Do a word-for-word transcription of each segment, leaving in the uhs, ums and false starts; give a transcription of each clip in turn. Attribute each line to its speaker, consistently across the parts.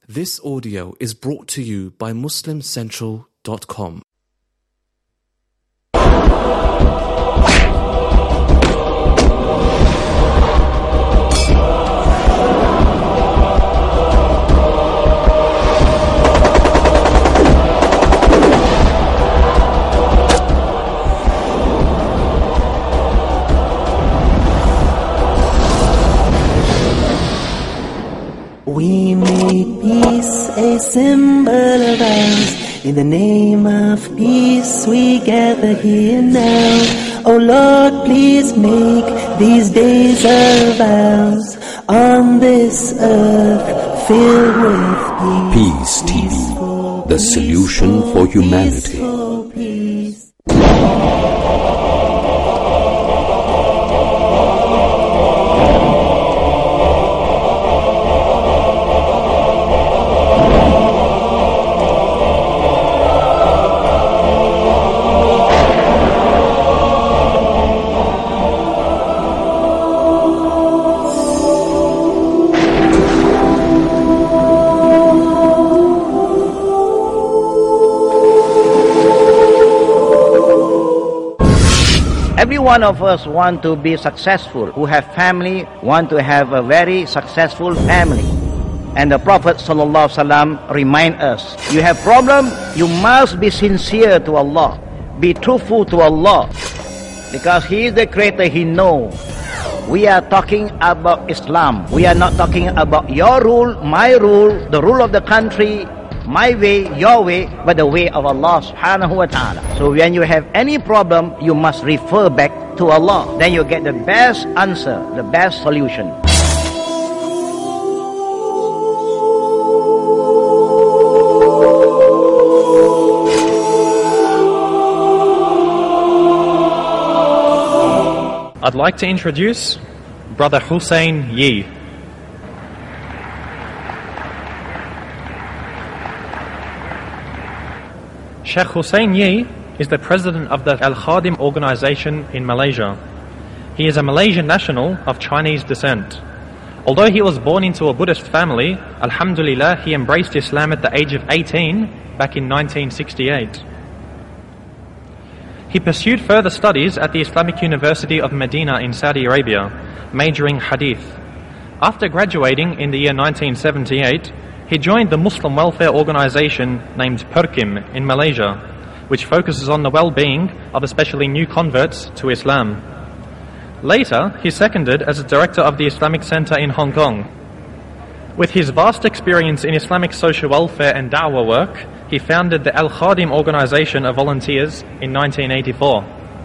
Speaker 1: This audio is brought to you by Muslim Central dot com.
Speaker 2: We make peace a symbol of ours. In the name of peace we gather here now. Oh Lord, please make these days of ours on this earth filled with peace.
Speaker 3: Peace T V, the solution for humanity.
Speaker 2: Peace.
Speaker 4: Every one of us want to be successful, who have family, want to have a very successful family. And the Prophet ﷺ remind us, you have problem, you must be sincere to Allah, be truthful to Allah, because He is the Creator, He knows. We are talking about Islam, we are not talking about your rule, my rule, the rule of the country, my way, your way, but the way of Allah subhanahu wa ta'ala. So when you have any problem, you must refer back to Allah. Then you get the best answer, the best solution.
Speaker 5: I'd like to introduce Brother Hussein Yi. Sheikh Hussein Yi is the president of the Al-Khadim organization in Malaysia. He is a Malaysian national of Chinese descent. Although he was born into a Buddhist family, Alhamdulillah, he embraced Islam at the age of eighteen back in nineteen sixty-eight. He pursued further studies at the Islamic University of Medina in Saudi Arabia, majoring Hadith. After graduating in the year nineteen seventy-eight, he joined the Muslim welfare organization named Perkim in Malaysia, which focuses on the well-being of especially new converts to Islam. Later, he seconded as a director of the Islamic Center in Hong Kong. With his vast experience in Islamic social welfare and da'wah work, he founded the Al-Khadim organization of volunteers in nineteen eighty-four.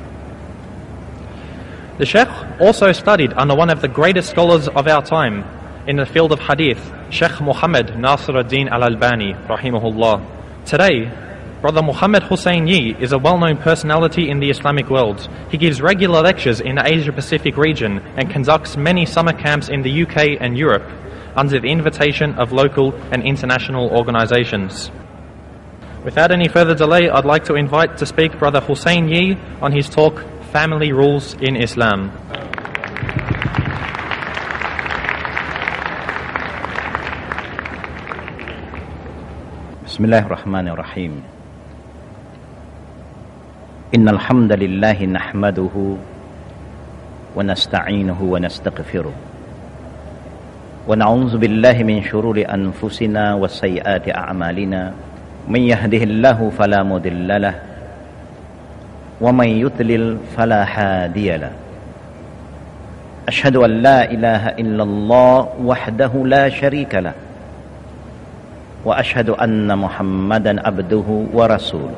Speaker 5: The Sheikh also studied under one of the greatest scholars of our time in the field of Hadith, Sheikh Muhammad Nasiruddin Al-Albani, rahimahullah. Today, Brother Muhammad Hussein Yi is a well-known personality in the Islamic world. He gives regular lectures in the Asia-Pacific region and conducts many summer camps in the U K and Europe under the invitation of local and international organizations. Without any further delay, I'd like to invite to speak Brother Hussein Yi on his talk, Family Rules in Islam.
Speaker 4: Bismillahirrahmanirrahim. Innal hamdalillah nahmaduhu wa nasta'inuhu wa nastaghfiruh. Wa na'udzu billahi min shururi anfusina wa sayyiati a'malina. Man yahdihillahu fala mudilla lahu wa man yudlil fala hadiya lahu. Ashhadu an la ilaha illallah wahdahu la sharika lahu. وأشهد أن محمدا عبده ورسوله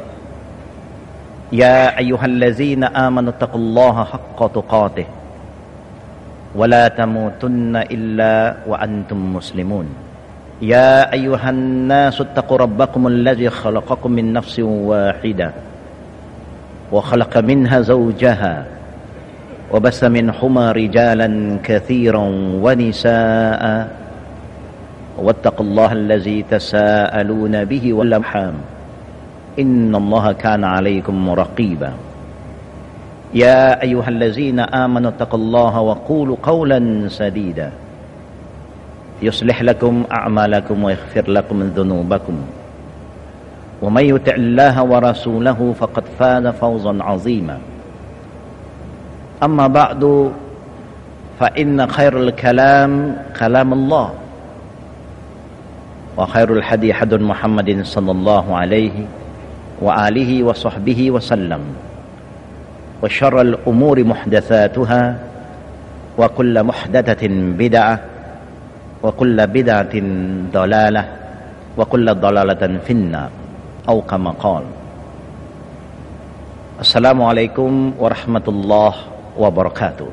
Speaker 4: يا أيها الذين آمنوا اتقوا الله حق تقاته ولا تموتن إلا وأنتم مسلمون يا أيها الناس اتقوا ربكم الذي خلقكم من نفس واحدة وخلق منها زوجها وبث منهما رجالا كثيرا ونساء واتقوا الله الذي تساءلون به والأرحام إن الله كان عليكم رقيبا يا أيها الذين آمنوا اتقوا الله وقولوا قولا سديدا يصلح لكم أعمالكم ويغفر لكم ذنوبكم ومن يطع الله ورسوله فقد فاز فوزا عظيما أما بعد فإن خير الكلام كلام الله وخير الحديث حديث محمد صلى الله عليه وآله وصحبه وسلم وشر الأمور محدثاتها وكل محدثة بدعة وكل بدعة ضلالة وكل ضلالة في النار أو كما قال. السلام عليكم ورحمة الله wabarakatuh.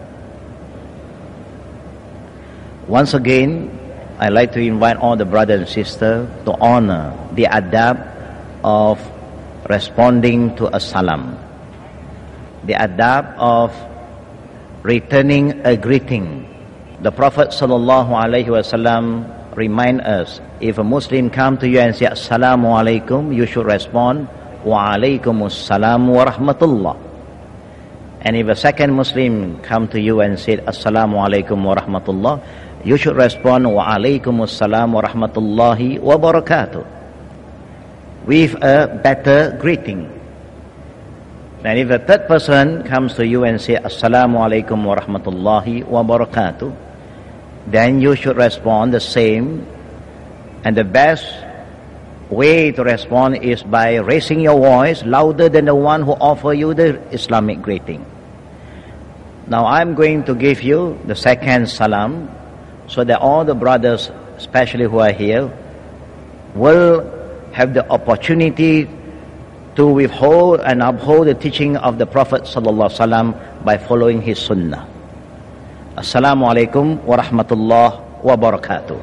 Speaker 4: Once again, I'd like to invite all the brothers and sisters to honor the adab of responding to a salam, the adab of returning a greeting. The Prophet sallallahu alaihi wasallam remind us, if a Muslim come to you and say assalamu alaikum, you should respond wa alaikumus salam wa rahmatullah. And if a second Muslim come to you and say assalamu alaikum wa rahmatullah, you should respond wa alaikumus salam wa rahmatullahi wa barakatuh, with a better greeting. And if a third person comes to you and say assalamu alaikum wa rahmatullahi wa barakatuh, then you should respond the same. And the best way to respond is by raising your voice louder than the one who offer you the Islamic greeting. Now I'm going to give you the second salam, so that all the brothers, especially who are here, will have the opportunity to withhold and uphold the teaching of the Prophet sallallahu alaihi wasallam by following his sunnah. Assalamu alaikum wa rahmatullah wa barakatuh.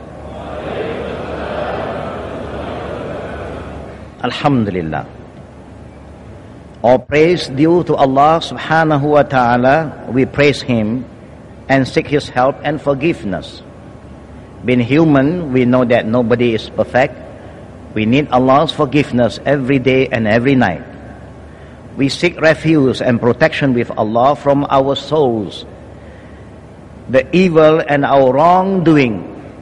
Speaker 4: Alhamdulillah. All praise due to Allah subhanahu wa ta'ala. We praise Him and seek His help and forgiveness. Being human, we know that nobody is perfect. We need Allah's forgiveness every day and every night. We seek refuge and protection with Allah from our souls, the evil and our wrongdoing.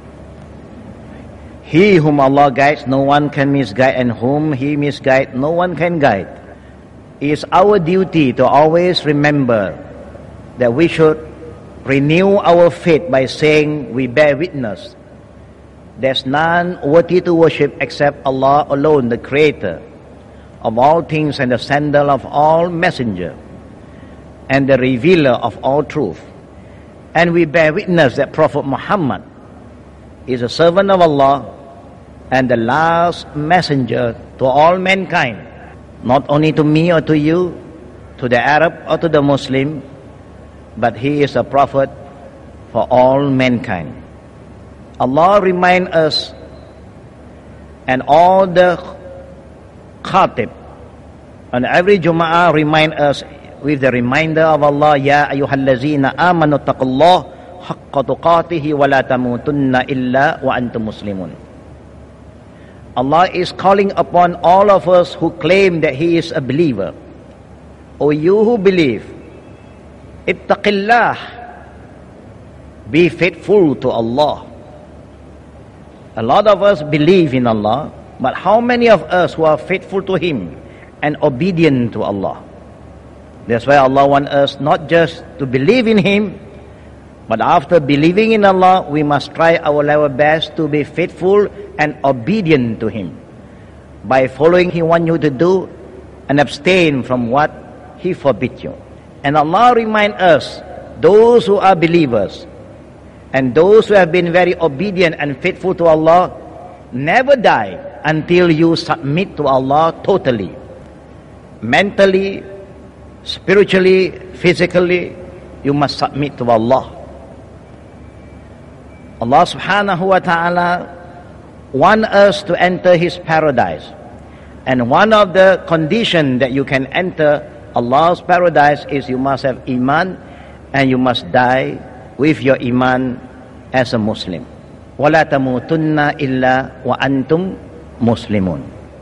Speaker 4: He whom Allah guides, no one can misguide, and whom He misguides, no one can guide. It is our duty to always remember that we should renew our faith by saying we bear witness there's none worthy to worship except Allah alone, the Creator of all things and the sender of all messenger and the revealer of all truth. And we bear witness that Prophet Muhammad is a servant of Allah and the last messenger to all mankind, not only to me or to you, to the Arab or to the Muslim, but he is a prophet for all mankind. Allah remind us, and all the khatib and every Jum'ah remind us with the reminder of Allah, Ya ayyuhallazina amanu taqullah haqqa tuqatihi wa la tamutunna illa wa antum muslimun. Allah is calling upon all of us who claim that He is a believer. O you who believe, ittaqillah, be faithful to Allah. A lot of us believe in Allah, but how many of us who are faithful to Him and obedient to Allah? That's why Allah wants us not just to believe in Him, but after believing in Allah, we must try our level best to be faithful and obedient to Him by following He wants you to do and abstain from what He forbids you. And Allah reminds us, those who are believers and those who have been very obedient and faithful to Allah never die until you submit to Allah totally, mentally, spiritually, physically. You must submit to Allah. Allah subhanahu wa ta'ala wants us to enter His paradise, and one of the conditions that you can enter Allah's paradise is you must have iman, and you must die with your iman as a Muslim. وَلَا تَمُوتُنَّ إِلَّا وَأَنْتُمْ مُسْلِمُونَ.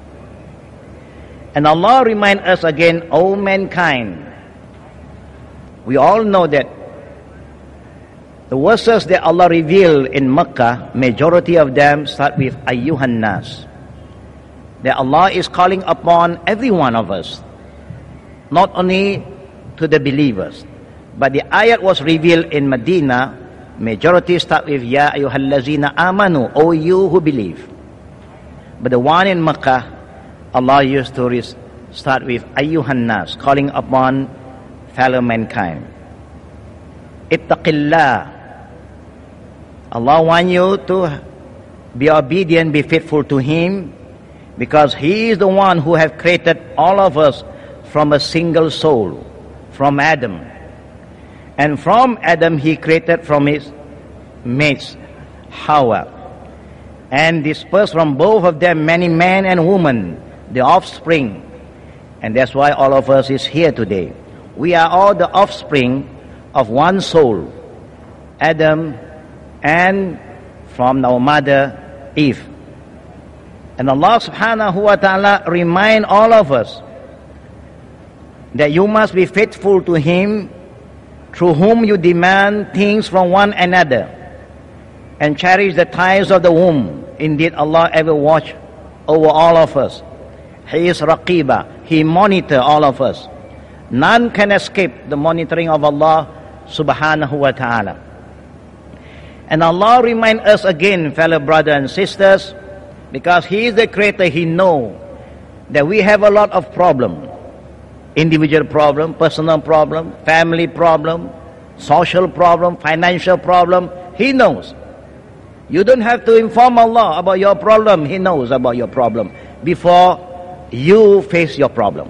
Speaker 4: And Allah reminds us again, O mankind, we all know that The verses that Allah revealed in Mecca, majority of them start with Ayyuhan Nas. That Allah is calling upon every one of us, not only to the believers. But the ayat was revealed in Medina, majority start with Ya ayyuhallazina amanu, O you who believe. But the one in Mecca, Allah used to start with Ayyuhan Nas, calling upon fellow mankind. Ittaqillah. Allah wants you to be obedient, be faithful to Him, because He is the one who has created all of us from a single soul, from Adam. And from Adam He created from his mates, Hawa. And dispersed from both of them many men and women, the offspring. And that's why all of us is here today. We are all the offspring of one soul, Adam, and from our mother Eve. And Allah subhanahu wa ta'ala remind all of us that you must be faithful to Him, through whom you demand things from one another, and cherish the ties of the womb. Indeed, Allah ever watch over all of us. He is Raqiba. He monitor all of us. None can escape the monitoring of Allah subhanahu wa ta'ala. And Allah remind us again, fellow brothers and sisters, because He is the Creator, He know that we have a lot of problem. Individual problem, personal problem, family problem, social problem, financial problem. He knows. You don't have to inform Allah about your problem. He knows about your problem before you face your problem.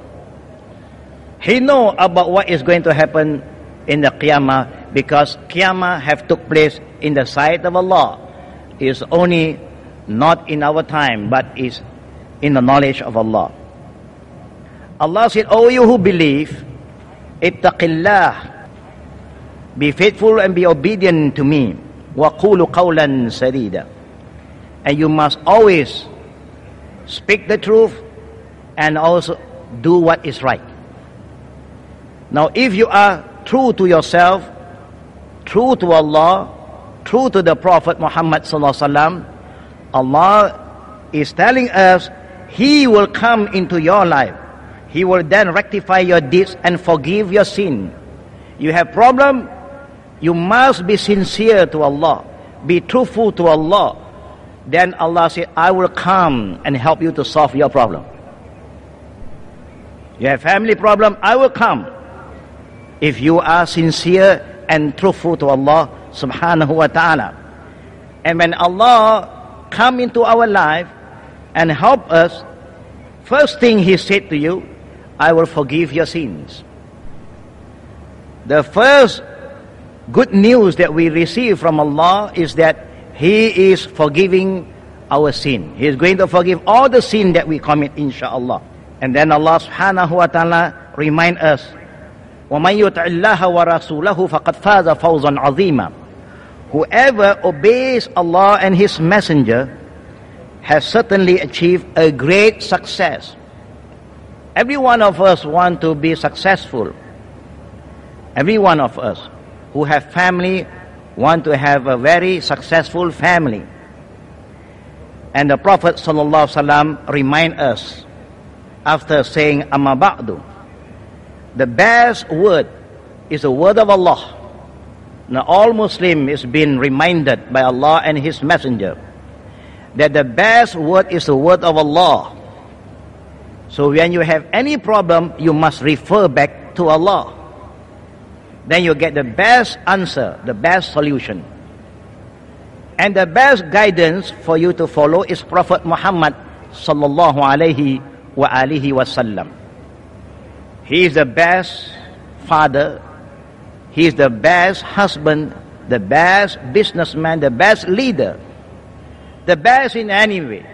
Speaker 4: He knows about what is going to happen in the Qiyamah, because Qiyamah have took place in the sight of Allah. It's only not in our time, but is in the knowledge of Allah. Allah said, O you who believe, ittaqillah, be faithful and be obedient to me. وَقُولُ قَوْلًا سَدِيدًا. And you must always speak the truth and also do what is right. Now if you are true to yourself, true to Allah, true to the Prophet Muhammad sallallahu alaihi wasallam, Allah is telling us He will come into your life. He will then rectify your deeds and forgive your sin. You have problem, you must be sincere to Allah, be truthful to Allah. Then Allah said, I will come and help you to solve your problem. You have family problem, I will come. If you are sincere and truthful to Allah subhanahu wa ta'ala. And when Allah come into our life and help us, first thing He said to you, I will forgive your sins. The first good news that we receive from Allah is that He is forgiving our sin. He is going to forgive all the sin that we commit, inshaAllah. And then Allah subhanahu wa ta'ala remind us, وَمَنْ يُطِعِ اللَّهَ وَرَسُولَهُ فَقَدْ فَازَ فَوْزًا عَظِيمًا. Whoever obeys Allah and His Messenger has certainly achieved a great success. Every one of us want to be successful. Every one of us who have family want to have a very successful family. And the Prophet sallallahu alaihi wasallam remind us after saying amma ba'du, the best word is the word of Allah. Now all Muslim is being reminded by Allah and His Messenger that the best word is the word of Allah. So when you have any problem, you must refer back to Allah. Then you get the best answer, the best solution. And the best guidance for you to follow is Prophet Muhammad sallallahu alaihi wa alihi wasallam. He is the best father, he is the best husband, the best businessman, the best leader, the best in any way.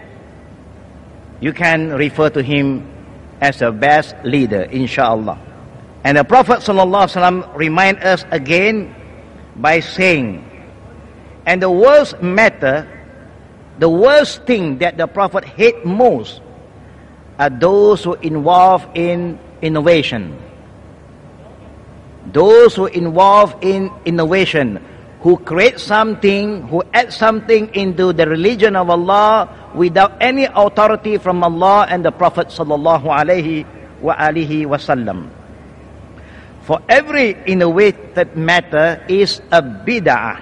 Speaker 4: You can refer to him as the best leader, inshallah. And the Prophet sallallahu alaihi wasallam remind us again by saying, and the worst matter, the worst thing that the Prophet hate most are those who involve in innovation. Those who involve in innovation, who creates something, who adds something into the religion of Allah without any authority from Allah and the Prophet sallallahu alaihi wa alihi wasallam. For every innovated matter is a bid'ah.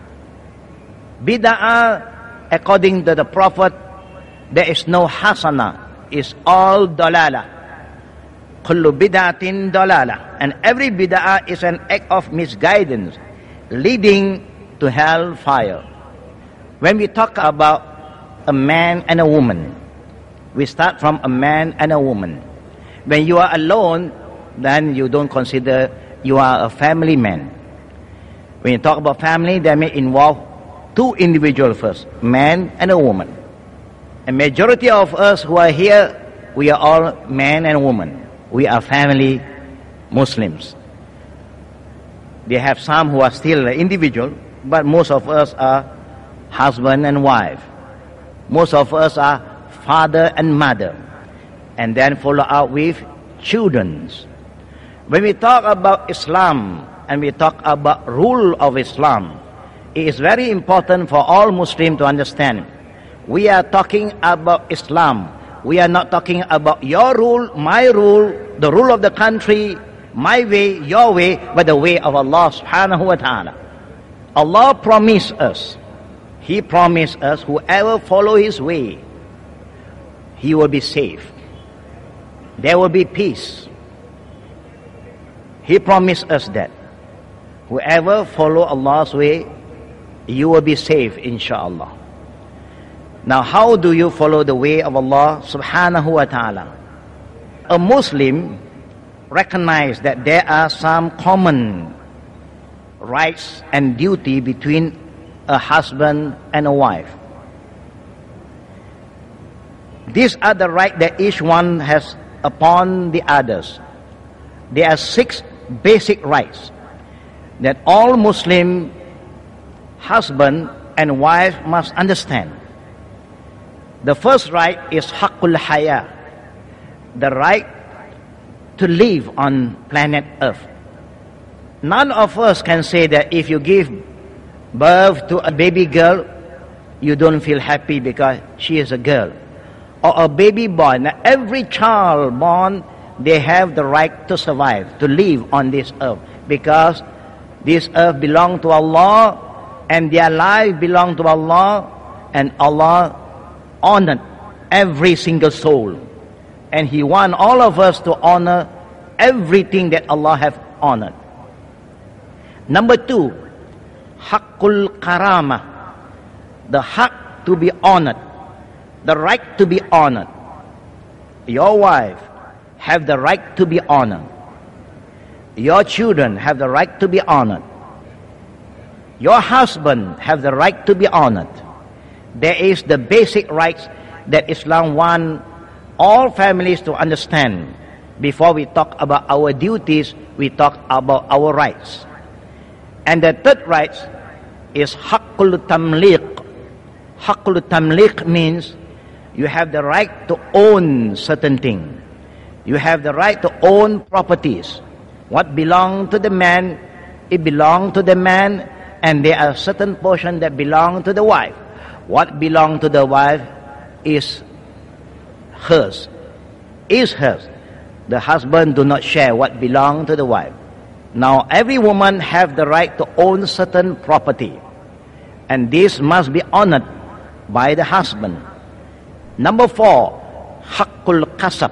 Speaker 4: Bid'ah, according to the Prophet, there is no hasana. It's all dalala. Kullu bid'atin dalala. And every bid'ah is an act of misguidance, leading to hellfire. When we talk about a man and a woman, we start from a man and a woman. When you are alone, then you don't consider you are a family man. When you talk about family, that may involve two individuals first, man and a woman. A majority of us who are here, we are all man and woman. We are family Muslims. They have some who are still individual, but most of us are husband and wife. Most of us are father and mother. And then follow up with children. When we talk about Islam and we talk about rule of Islam, it is very important for all Muslims to understand. We are talking about Islam. We are not talking about your rule, my rule, the rule of the country, my way, your way, but the way of Allah subhanahu wa ta'ala. Allah promised us, He promised us, whoever follow His way, he will be safe. There will be peace. He promised us that. Whoever follow Allah's way, you will be safe, inshallah. Now, how do you follow the way of Allah subhanahu wa ta'ala? A Muslim recognizes that there are some common rights and duty between a husband and a wife. These are the rights that each one has upon the others. There are six basic rights that all Muslim husband and wife must understand. The first right is haqqul haya, the right to live on planet Earth. None of us can say that if you give birth to a baby girl, you don't feel happy because she is a girl. Or a baby boy. Now, every child born, they have the right to survive, to live on this earth, because this earth belongs to Allah and their life belongs to Allah, and Allah honored every single soul. And He wants all of us to honor everything that Allah have honored. Number two, haqqul karama, the haq to be honored, the right to be honored. Your wife have the right to be honored. Your children have the right to be honored. Your husband have the right to be honored. There is the basic rights that Islam wants all families to understand. Before we talk about our duties, we talk about our rights. And the third right is haqqul tamliq. Haqqul tamliq means you have the right to own certain things. You have the right to own properties. What belongs to the man, it belongs to the man, and there are certain portions that belong to the wife. What belongs to the wife is hers, is hers. The husband do not share what belongs to the wife. Now, every woman have the right to own certain property, and this must be honored by the husband. Number four, haqqul kasab,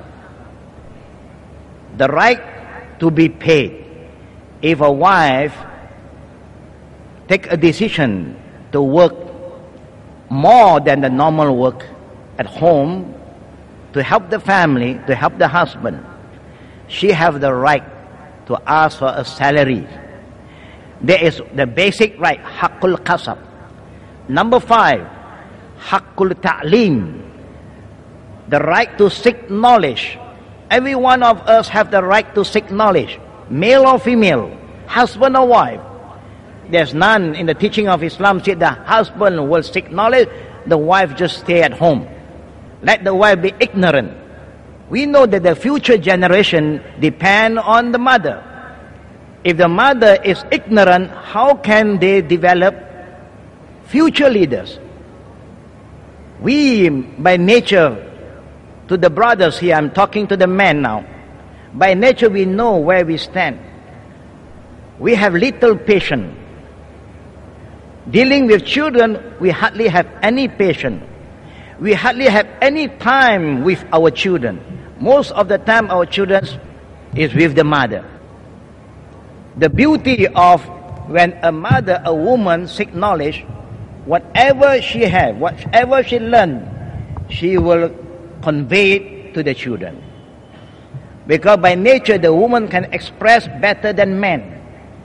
Speaker 4: the right to be paid. If a wife take a decision to work more than the normal work at home to help the family, to help the husband, she have the right to ask for a salary. There is the basic right, haqqul kasab. Number five, haqqul ta'lim, the right to seek knowledge. Every one of us have the right to seek knowledge, male or female, husband or wife. There's none in the teaching of Islam said the husband will seek knowledge, the wife just stay at home. Let the wife be ignorant. We know that the future generation depend on the mother. If the mother is ignorant, how can they develop future leaders? We, by nature, to the brothers here, I'm talking to the men now, by nature we know where we stand. We have little patience. Dealing with children, we hardly have any patience. We hardly have any time with our children. Most of the time our children is with the mother. The beauty of when a mother, a woman seek knowledge, whatever she has, whatever she learned, she will convey it to the children. Because by nature the woman can express better than men.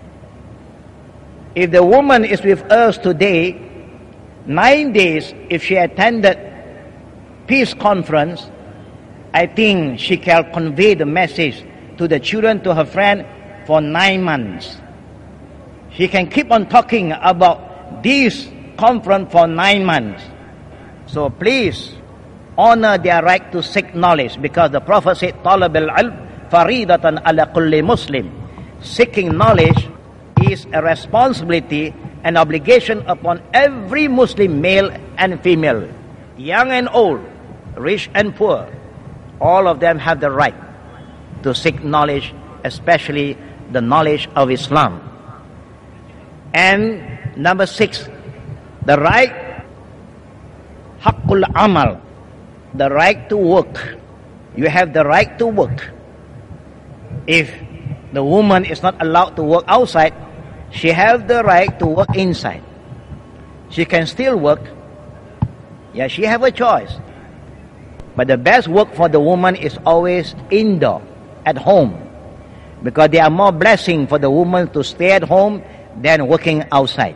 Speaker 4: If the woman is with us today, nine days, if she attended peace conference, I think she can convey the message to the children, to her friend, for nine months. She can keep on talking about this conference for nine months. So please honor their right to seek knowledge, because the Prophet said, "Talab al-ilm faridatan ala kulli Muslim." Seeking knowledge is a responsibility and obligation upon every Muslim, male and female, young and old, rich and poor. All of them have the right to seek knowledge, especially the knowledge of Islam. And number six, the right, haqqul amal, the right to work. You have the right to work. If the woman is not allowed to work outside, she has the right to work inside. She can still work. Yeah, she have a choice. But the best work for the woman is always indoor, at home. Because there are more blessing for the woman to stay at home than working outside.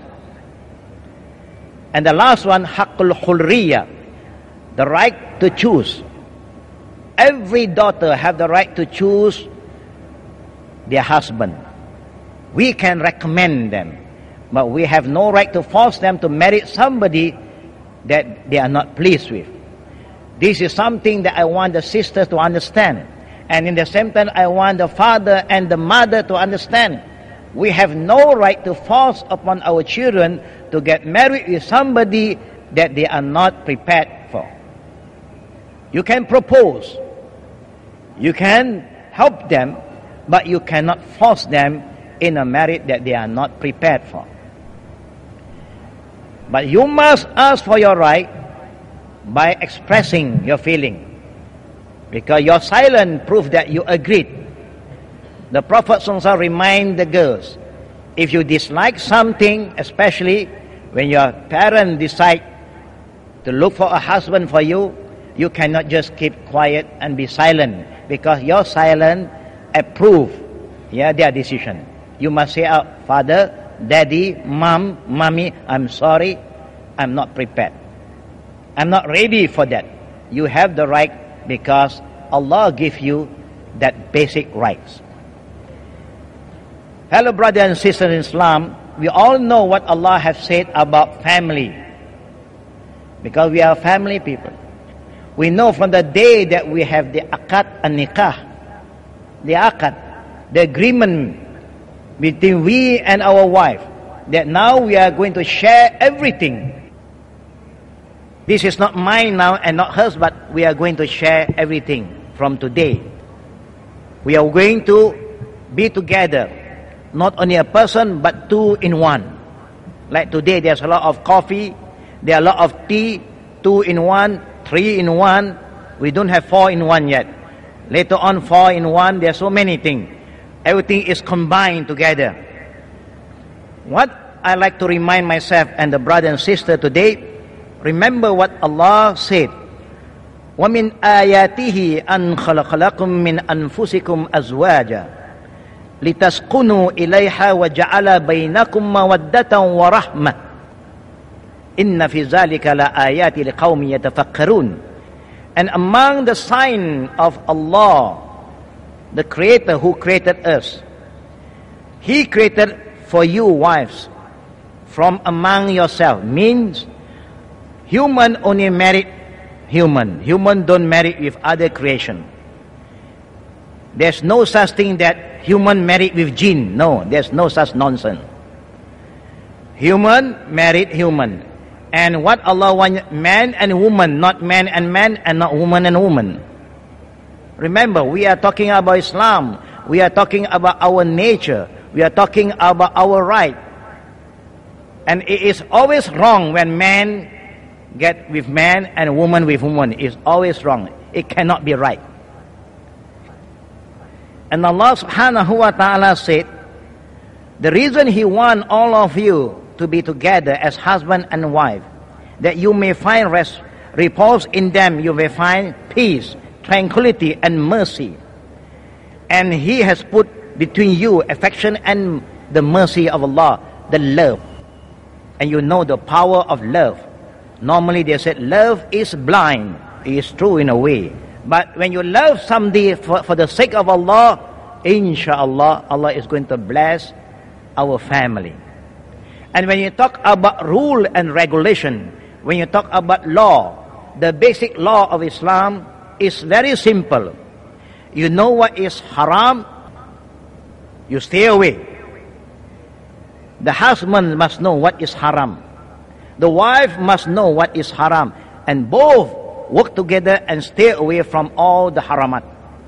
Speaker 4: And the last one, haqqul hurriya, the right to choose. Every daughter have the right to choose their husband. We can recommend them, but we have no right to force them to marry somebody that they are not pleased with. This is something that I want the sisters to understand. And in the same time, I want the father and the mother to understand. We have no right to force upon our children to get married with somebody that they are not prepared for. You can propose, you can help them, but you cannot force them in a marriage that they are not prepared for. But you must ask for your right by expressing your feeling, because your silence proves that you agreed. The Prophet ﷺ reminds the girls, if you dislike something, especially when your parents decide to look for a husband for you, you cannot just keep quiet and be silent, because your silence approves yeah, their decision. You must say out, "Father, Daddy, Mom, Mommy, I'm sorry, I'm not prepared. I'm not ready for that." You have the right, because Allah gives you that basic rights. Hello, brothers and sisters in Islam. We all know what Allah has said about family, because we are family people. We know from the day that we have the akad and nikah, the akad, the agreement between we and our wife, that now we are going to share everything. This is not mine now and not hers, but we are going to share everything from today. We are going to be together, not only a person, but two in one. Like today, there's a lot of coffee, there are a lot of tea, two in one, three in one. We don't have four in one yet. Later on, four in one, there are so many things. Everything is combined together. What I like to remind myself and the brother and sister today, remember what Allah said. وَمِنْ آيَاتِهِ أَنْ خَلَقَ لَكُم مِّنْ أَنفُسِكُمْ أَزْوَاجًا لِتَسْكُنُوا إِلَيْهَا وَجَعَلَ بَيْنَكُمْ مَوَدَّةً وَرَحْمَةً إِنَّ فِي ذَلِكَ لَآيَاتٍ لِقَوْمٍ يَتَفَكَّرُونَ. And among the sign of Allah, the Creator who created us, He created for you wives from among yourself. Means human only married human. Human don't marry with other creation. There's no such thing that human married with jinn. No, there's no such nonsense. Human married human. And what Allah wants, man and woman, not man and man, and not woman and woman. Remember, we are talking about Islam. We are talking about our nature. We are talking about our right. And it is always wrong when man get with man and woman with woman. It's always wrong. It cannot be right. And Allah subhanahu wa ta'ala said, the reason He wants all of you to be together as husband and wife, that you may find rest, repose in them, you may find peace, tranquility and mercy. And He has put between you affection and the mercy of Allah, the love. And you know the power of love. Normally they said love is blind. It is true in a way. But when you love somebody for, for the sake of Allah, inshallah, Allah is going to bless our family. And when you talk about rule and regulation, when you talk about law, the basic law of Islam is very simple. You know what is haram, you stay away. The husband must know what is haram. The wife must know what is haram. And both work together and stay away from all the haramat.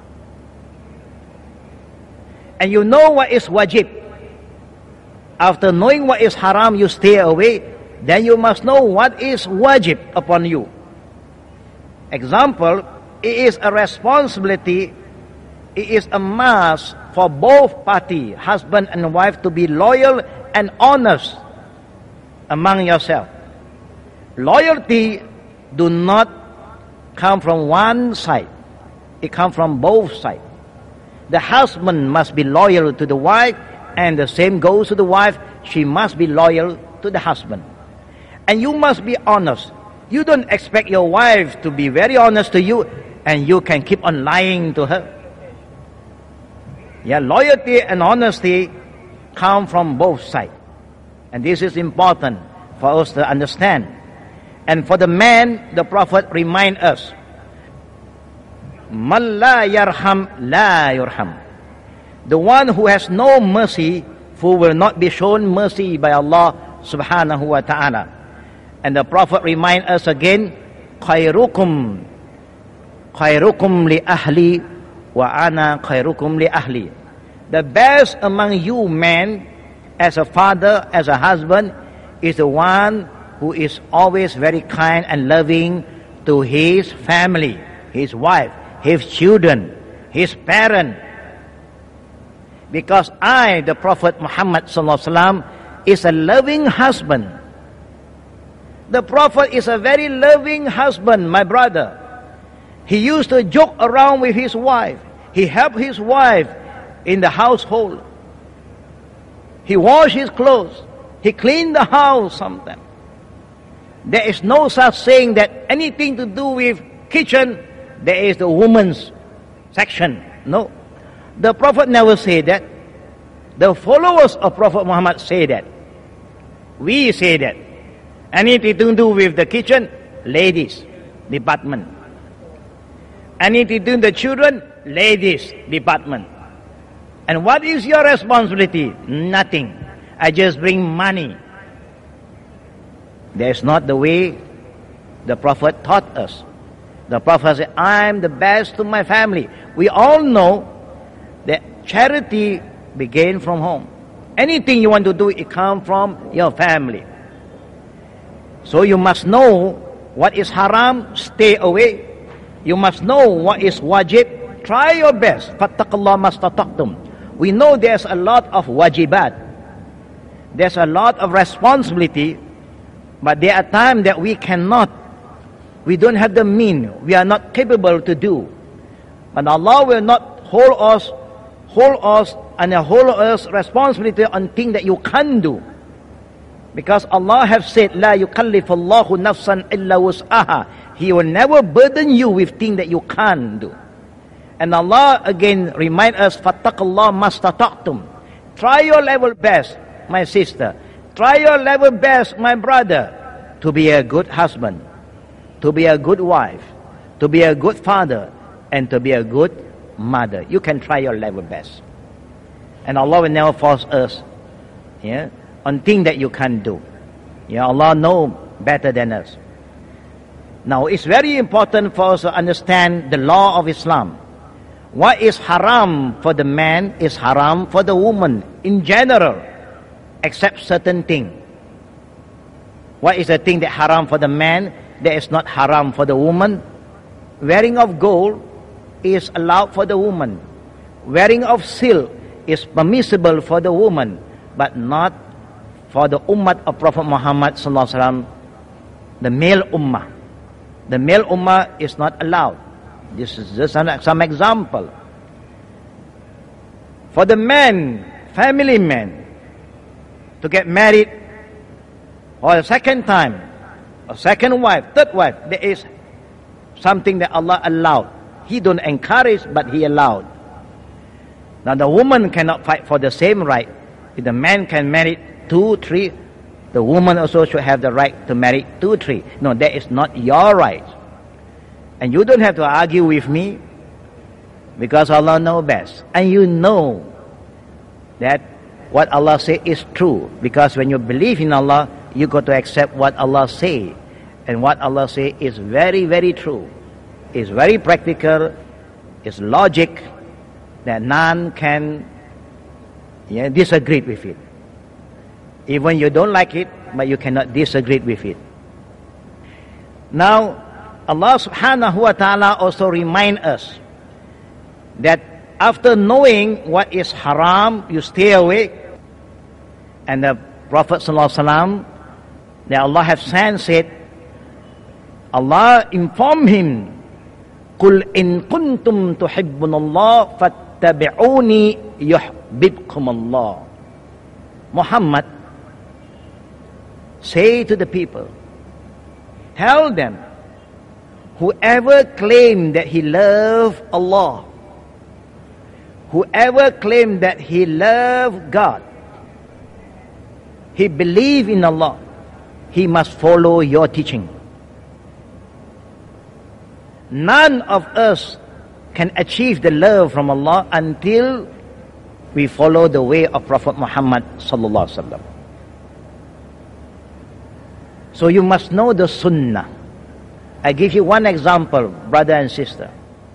Speaker 4: And you know what is wajib. After knowing what is haram, you stay away. Then you must know what is wajib upon you. Example, it is a responsibility, it is a must for both parties, husband and wife, to be loyal and honest among yourselves. Loyalty do not come from one side. It comes from both sides. The husband must be loyal to the wife, and the same goes to the wife. She must be loyal to the husband. And you must be honest. You don't expect your wife to be very honest to you, and you can keep on lying to her. Yeah, loyalty and honesty come from both sides. And this is important for us to understand. And for the man, the Prophet reminds us, Man la yarham la yurham. The one who has no mercy, who will not be shown mercy by Allah subhanahu wa ta'ala. And the Prophet reminds us again, khairukum khairukum li ahli wa ana khairukum li ahli. The best among you men, as a father, as a husband, is the one who is always very kind and loving to his family, his wife, his children, his parents. Because I, the Prophet Muhammad sallallahu alaihi wasallam, is a loving husband. The Prophet is a very loving husband, my brother. He used to joke around with his wife. He helped his wife in the household. He washed his clothes. He cleaned the house sometimes. There is no such saying that anything to do with kitchen, there is the woman's section. No. The Prophet never said that. The followers of Prophet Muhammad say that. We say that. Anything to do with the kitchen, ladies department. Anything to do with the children, ladies department. And what is your responsibility? Nothing. I just bring money. That's not the way the Prophet taught us. The Prophet said, I am the best to my family. We all know that charity begins from home. Anything you want to do, it comes from your family. So you must know what is haram, stay away. You must know what is wajib, try your best. Fattakullah mastata'tum. We know there's a lot of wajibat. There's a lot of responsibility, but there are times that we cannot. We don't have the means. We are not capable to do. But Allah will not hold us, hold us, and hold us responsibility on things that you can't do. Because Allah have said, "La yukallifullahu nafsan illa wus'aha." He will never burden you with things that you can't do. And Allah again remind us, "Fattakullah mastata'tum." Try your level best, my sister. Try your level best, my brother, to be a good husband, to be a good wife, to be a good father, and to be a good mother. You can try your level best. And Allah will never force us yeah, on things that you can't do. Yeah, Allah knows better than us. Now, it's very important for us to understand the law of Islam. What is haram for the man is haram for the woman in general, except certain things. What is the thing that haram for the man that is not haram for the woman? Wearing of gold is allowed for the woman. Wearing of silk is permissible for the woman, but not for the ummah of Prophet Muhammad sallallahu alaihi wasallam, the male ummah. The male ummah is not allowed. This is just an, some example. For the man, family man, to get married for a second time, a second wife, third wife, there is something that Allah allowed. He don't encourage, but He allowed. Now the woman cannot fight for the same right. If the man can marry two, three, the woman also should have the right to marry two, three. No, that is not your right. And you don't have to argue with me, because Allah knows best. And you know that what Allah says is true, because when you believe in Allah, you got to accept what Allah says. And what Allah says is very, very true. It's very practical. It's logic that none can yeah, disagree with it. Even you don't like it, but you cannot disagree with it. Now, Allah subhanahu wa ta'ala also remind us that after knowing what is haram, you stay away. And the Prophet sallallahu alaihi wasallam, that Allah have sent, said, Allah informed him, قُلْ إِن كُنْتُمْ تُحِبُّنَ اللَّهِ فَاتَّبِعُونِي يُحْبِبْكُمُ اللَّهِ. Muhammad, say to the people, tell them, whoever claimed that he loved Allah, whoever claimed that he loved God, he believed in Allah, he must follow your teaching. None of us can achieve the love from Allah until we follow the way of Prophet Muhammad sallallahu alaihi wasallam. So you must know the sunnah. I give you one example, brother and sister.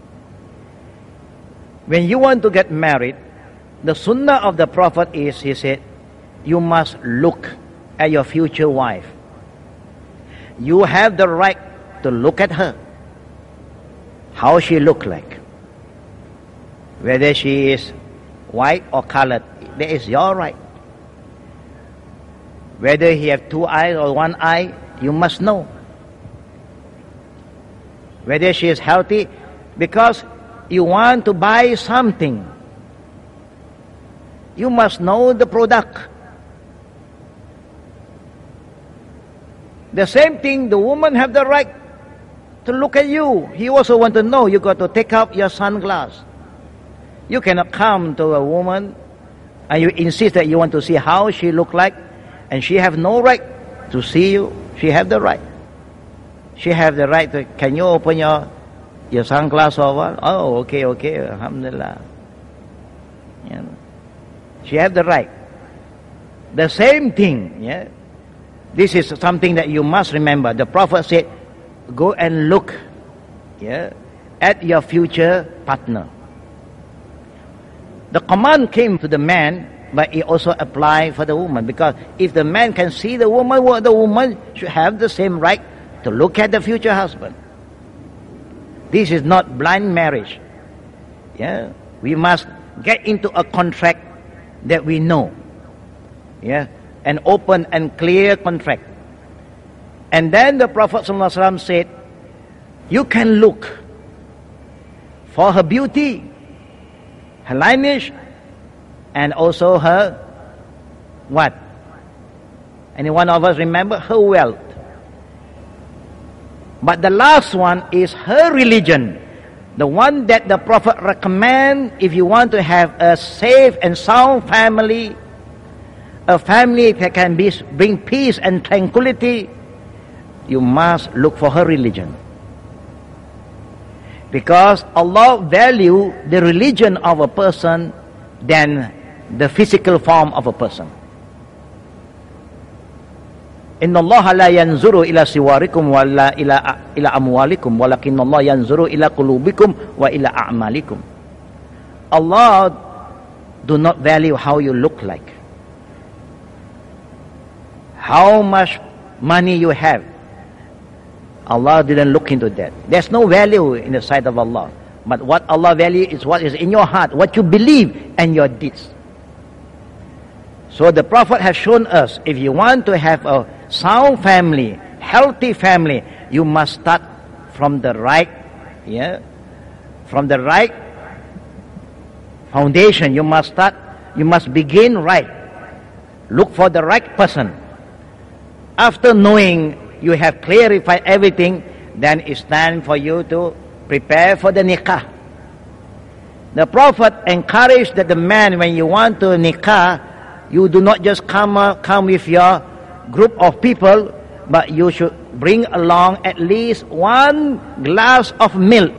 Speaker 4: When you want to get married, the sunnah of the Prophet is, he said, you must look at your future wife. You have the right to look at her. How she look like. Whether she is white or colored, that is your right. Whether he have two eyes or one eye, you must know. Whether she is healthy, because you want to buy something, you must know the product. The same thing, the woman have the right to look at you. He also want to know. You got to take out your sunglasses. You cannot come to a woman and you insist that you want to see how she look like, and she have no right to see you. She have the right. She have the right to, can you open your your sunglasses or what? Oh, okay, okay, alhamdulillah. You know. She have the right. The same thing, yeah. This is something that you must remember. The Prophet said, go and look, yeah, at your future partner. The command came to the man, but it also applied for the woman, because if the man can see the woman, well, the woman should have the same right to look at the future husband. This is not blind marriage. Yeah, we must get into a contract that we know. Yeah, an open and clear contract. And then the Prophet ﷺ said, you can look for her beauty, her lineage, and also her what? Any one of us remember? Her wealth. But the last one is her religion. The one that the Prophet recommends if you want to have a safe and sound family, a family that can be, bring peace and tranquility, you must look for her religion. Because Allah value the religion of a person than the physical form of a person. Inna Allah la yanzuru ila siwarikum wa la ila ila amwalikum walakin Allah yanzuru ila qulubikum wa ila a'malikum. Allah do not value how you look like, how much money you have. Allah didn't look into that. There's no value in the sight of Allah. But what Allah value is what is in your heart, what you believe, and your deeds. So the Prophet has shown us, if you want to have a sound family, healthy family, you must start from the right, yeah, from the right foundation. You must start, you must begin right. Look for the right person. After knowing you have clarified everything, then it's time for you to prepare for the nikah. The Prophet encouraged that the man, when you want to nikah, you do not just come uh, come with your group of people, but you should bring along at least one glass of milk.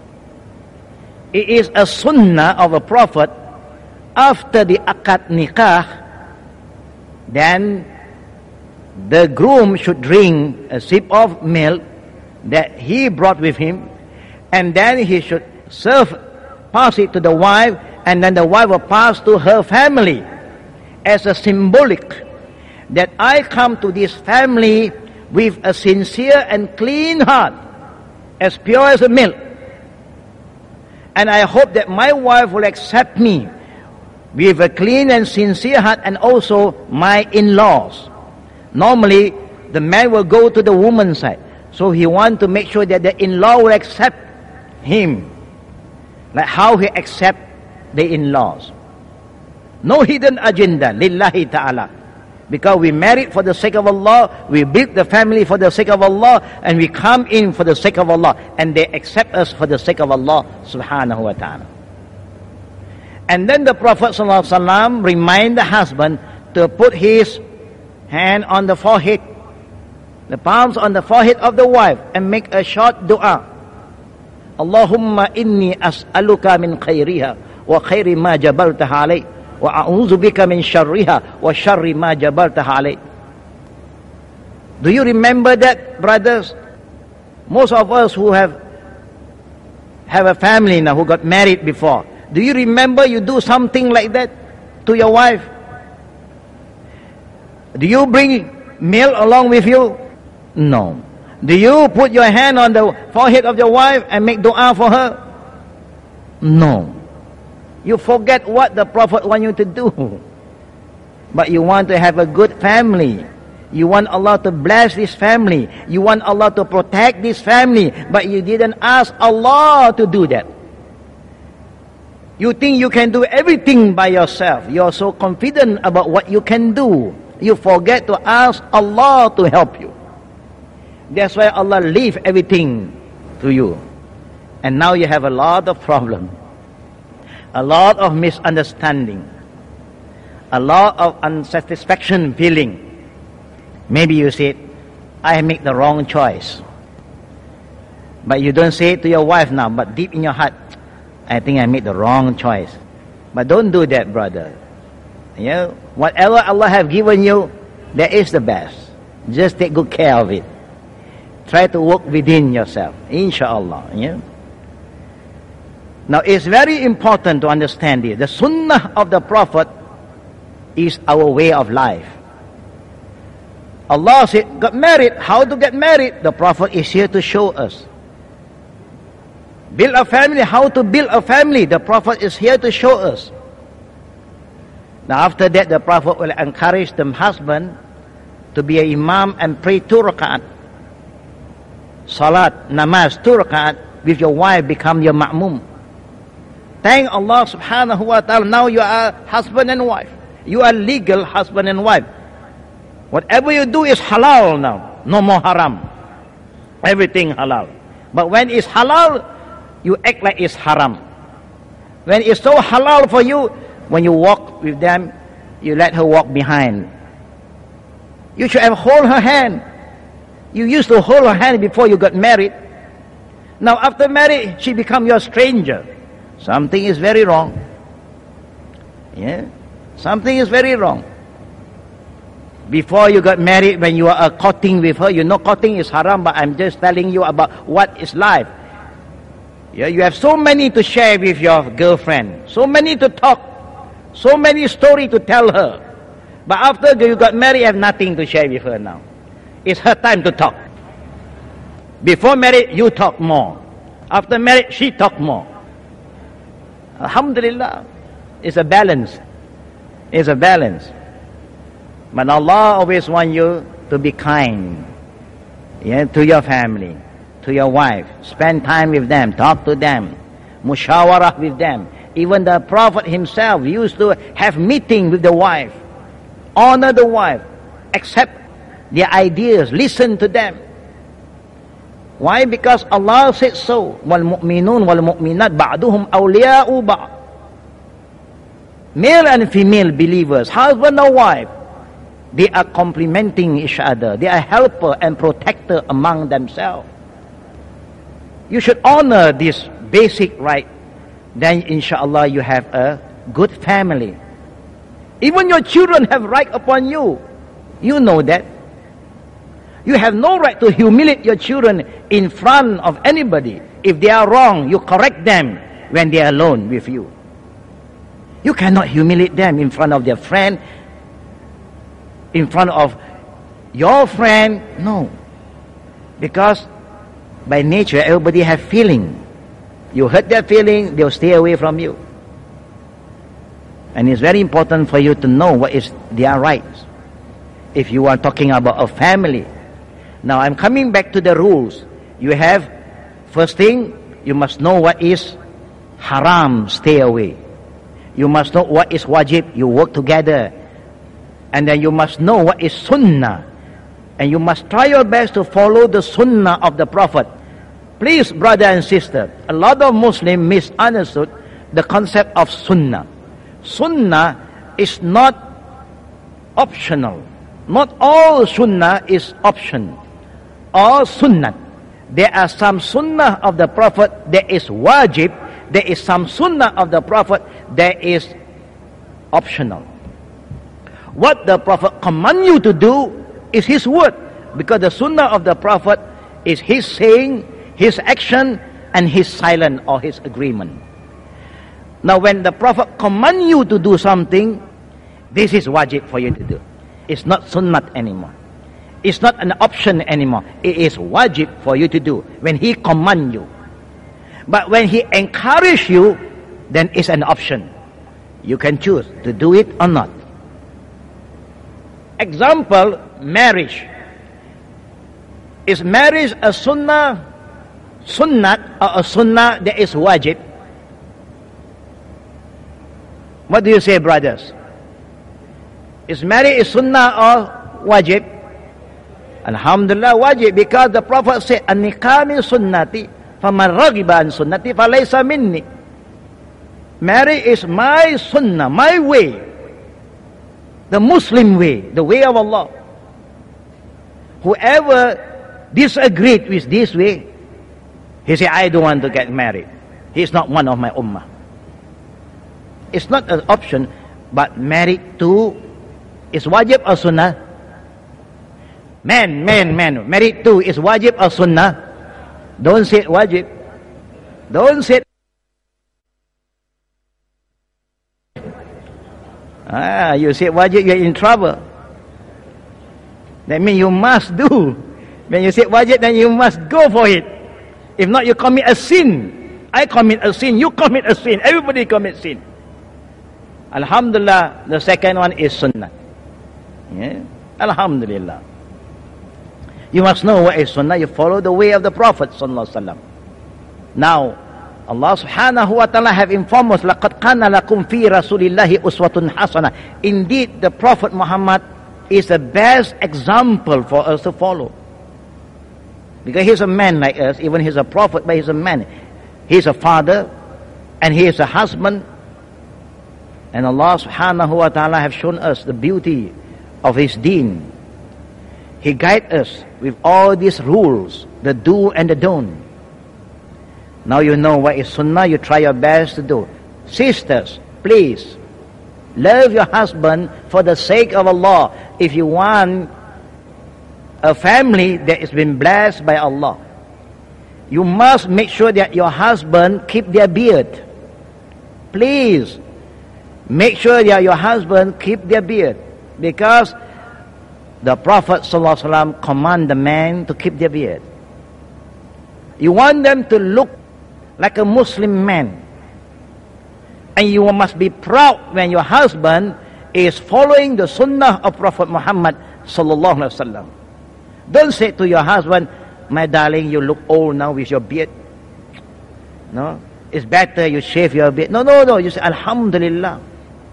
Speaker 4: It is a sunnah of a Prophet, after the akad nikah, then the groom should drink a sip of milk that he brought with him, and then he should serve, pass it to the wife, and then the wife will pass to her family as a symbolic that I come to this family with a sincere and clean heart, as pure as a milk, and I hope that my wife will accept me with a clean and sincere heart, and also my in-laws. Normally, the man will go to the woman's side. So he wants to make sure that the in-law will accept him. Like how he accepts the in-laws. No hidden agenda, lillahi ta'ala. Because we married for the sake of Allah, we build the family for the sake of Allah, and we come in for the sake of Allah, and they accept us for the sake of Allah subhanahu wa ta'ala. And then the Prophet sallallahu alaihi wasallam remind the husband to put his hand on the forehead, the palms on the forehead of the wife, and make a short dua. Allahumma inni as'aluka min khayriha wa khayri ma jabaltaha alayh wa a'udhu bika min sharriha wa sharri ma jabaltaha alayh. Do you remember that, brothers? Most of us who have have a family now, who got married before, do you remember you do something like that to your wife? Do you bring milk along with you? No. Do you put your hand on the forehead of your wife and make dua for her? No. You forget what the Prophet wants you to do. But you want to have a good family. You want Allah to bless this family. You want Allah to protect this family. But you didn't ask Allah to do that. You think you can do everything by yourself. You're so confident about what you can do. You forget to ask Allah to help you. That's why Allah leave everything to you. And now you have a lot of problems, a lot of misunderstanding, a lot of unsatisfaction feeling. Maybe you said, I make the wrong choice. But you don't say it to your wife now, but deep in your heart, I think I made the wrong choice. But don't do that, brother. You know, whatever Allah have given you, that is the best. Just take good care of it. Try to work within yourself, inshallah. You know? Now, it's very important to understand this. The sunnah of the Prophet is our way of life. Allah said, got married. How to get married? The Prophet is here to show us. Build a family. How to build a family? The Prophet is here to show us. Now after that, the Prophet will encourage the husband to be an imam and pray two rak'at. Salat, namaz, two rak'at with your wife, become your ma'mum. Thank Allah subhanahu wa ta'ala. Now you are husband and wife. You are legal husband and wife. Whatever you do is halal now. No more haram. Everything halal. But when it's halal, you act like it's haram. When it's so halal for you, when you walk with them, you let her walk behind. You should have hold her hand. You used to hold her hand before you got married. Now after marriage, she become your stranger. Something is very wrong. Yeah? Something is very wrong. Before you got married, when you are uh, courting with her, you know courting is haram, but I'm just telling you about what is life. Yeah, you have so many to share with your girlfriend, so many to talk, so many stories to tell her. But after you got married, you have nothing to share with her now. It's her time to talk. Before marriage, you talk more. After marriage, she talk more. Alhamdulillah, it's a balance. It's a balance. But Allah always wants you to be kind, yeah, to your family, to your wife. Spend time with them, talk to them, mushawarah with them. Even the Prophet himself used to have meeting with the wife, honor the wife, accept their ideas, listen to them. Why? Because Allah said so. وَالْمُؤْمِنُونَ وَالْمُؤْمِنَاتِ بَعْضُهُمْ أَوْلِيَاءُ بَعْضٍ. Male and female believers, husband or wife, they are complementing each other. They are helper and protector among themselves. You should honor this basic right. Then inshallah you have a good family. Even your children have right upon you. You know that. You have no right to humiliate your children in front of anybody. If they are wrong, you correct them when they are alone with you. You cannot humiliate them in front of their friend, in front of your friend. No. Because by nature, everybody have feeling. You hurt their feeling, they'll stay away from you. And it's very important for you to know what is their rights. If you are talking about a family. Now I'm coming back to the rules. You have, first thing, you must know what is haram, stay away. You must know what is wajib, you work together. And then you must know what is sunnah. And you must try your best to follow the sunnah of the Prophet. Please, brother and sister, a lot of Muslims misunderstood the concept of sunnah. Sunnah is not optional. Not all sunnah is option. All sunnah. There are some sunnah of the Prophet that is wajib. There is some sunnah of the Prophet that is optional. What the Prophet command you to do is his word. Because the sunnah of the Prophet is his saying, his action, and his silence or his agreement. Now when the Prophet command you to do something, this is wajib for you to do. It's not sunnah anymore. It's not an option anymore. It is wajib for you to do when he command you. But when he encourage you, then it's an option. You can choose to do it or not. Example, marriage. Is marriage a sunnah, sunnah or a sunnah that is wajib? What do you say, brothers? Is marriage a sunnah or wajib? Alhamdulillah, wajib, because the Prophet said, "An-nikah min sunnati, faman raghiba an sunnati falaysa minni." Marriage is my sunnah, my way, the Muslim way, the way of Allah. Whoever disagreed with this way, he said, "I don't want to get married. He is not one of my ummah." It's not an option, but married to is wajib or sunnah? Man, man, man, married to is wajib or sunnah? Don't say wajib. Don't say. Ah, you say wajib, you're in trouble. That means you must do. When you say wajib, then you must go for it. If not, you commit a sin. I commit a sin, you commit a sin, everybody commits sin. Alhamdulillah, the second one is sunnah. Yeah? Alhamdulillah. You must know what is sunnah. You follow the way of the Prophet sallallahu alaihi wasallam. Now, Allah subhanahu wa ta'ala have informed us, لَقَدْ كَانَ لَكُمْ فِي رَسُولِ اللَّهِ أُسْوَةٌ حَسَنَةٌ. Indeed, the Prophet Muhammad is the best example for us to follow. Because he's a man like us, even he's a prophet, but he's a man. He's a father, and he is a husband. And Allah subhanahu wa ta'ala have shown us the beauty of his deen. He guides us with all these rules, the do and the don't. Now you know what is sunnah, you try your best to do. Sisters, please, love your husband for the sake of Allah. If you want a family that has been blessed by Allah, you must make sure that your husband keep their beard. Please, make sure that your husband keep their beard. Because the Prophet ﷺ command the man to keep their beard. You want them to look like a Muslim man. And you must be proud when your husband is following the sunnah of Prophet Muhammad sallallahu alaihi wasallam. Don't say to your husband, my darling, you look old now with your beard. No, it's better you shave your beard. No, no, no. You say, Alhamdulillah.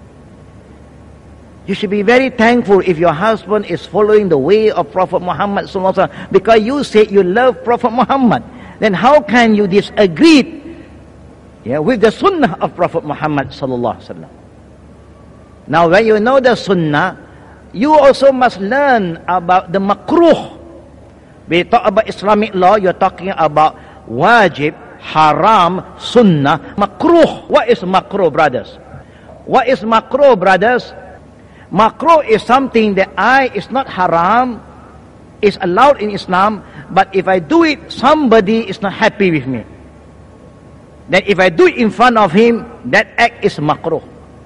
Speaker 4: You should be very thankful if your husband is following the way of Prophet Muhammad sallallahu alaihi wasallam, because you say you love Prophet Muhammad. Then how can you disagree, yeah, with the sunnah of Prophet Muhammad sallallahu alaihi wasallam? Now, when you know the sunnah, you also must learn about the makruh. We talk about Islamic law, you're talking about wajib, haram, sunnah, makruh. What is makruh, brothers? What is makruh, brothers? Makruh is something that I, is not haram, is allowed in Islam, but if I do it, somebody is not happy with me. Then if I do it in front of him, that act is makruh.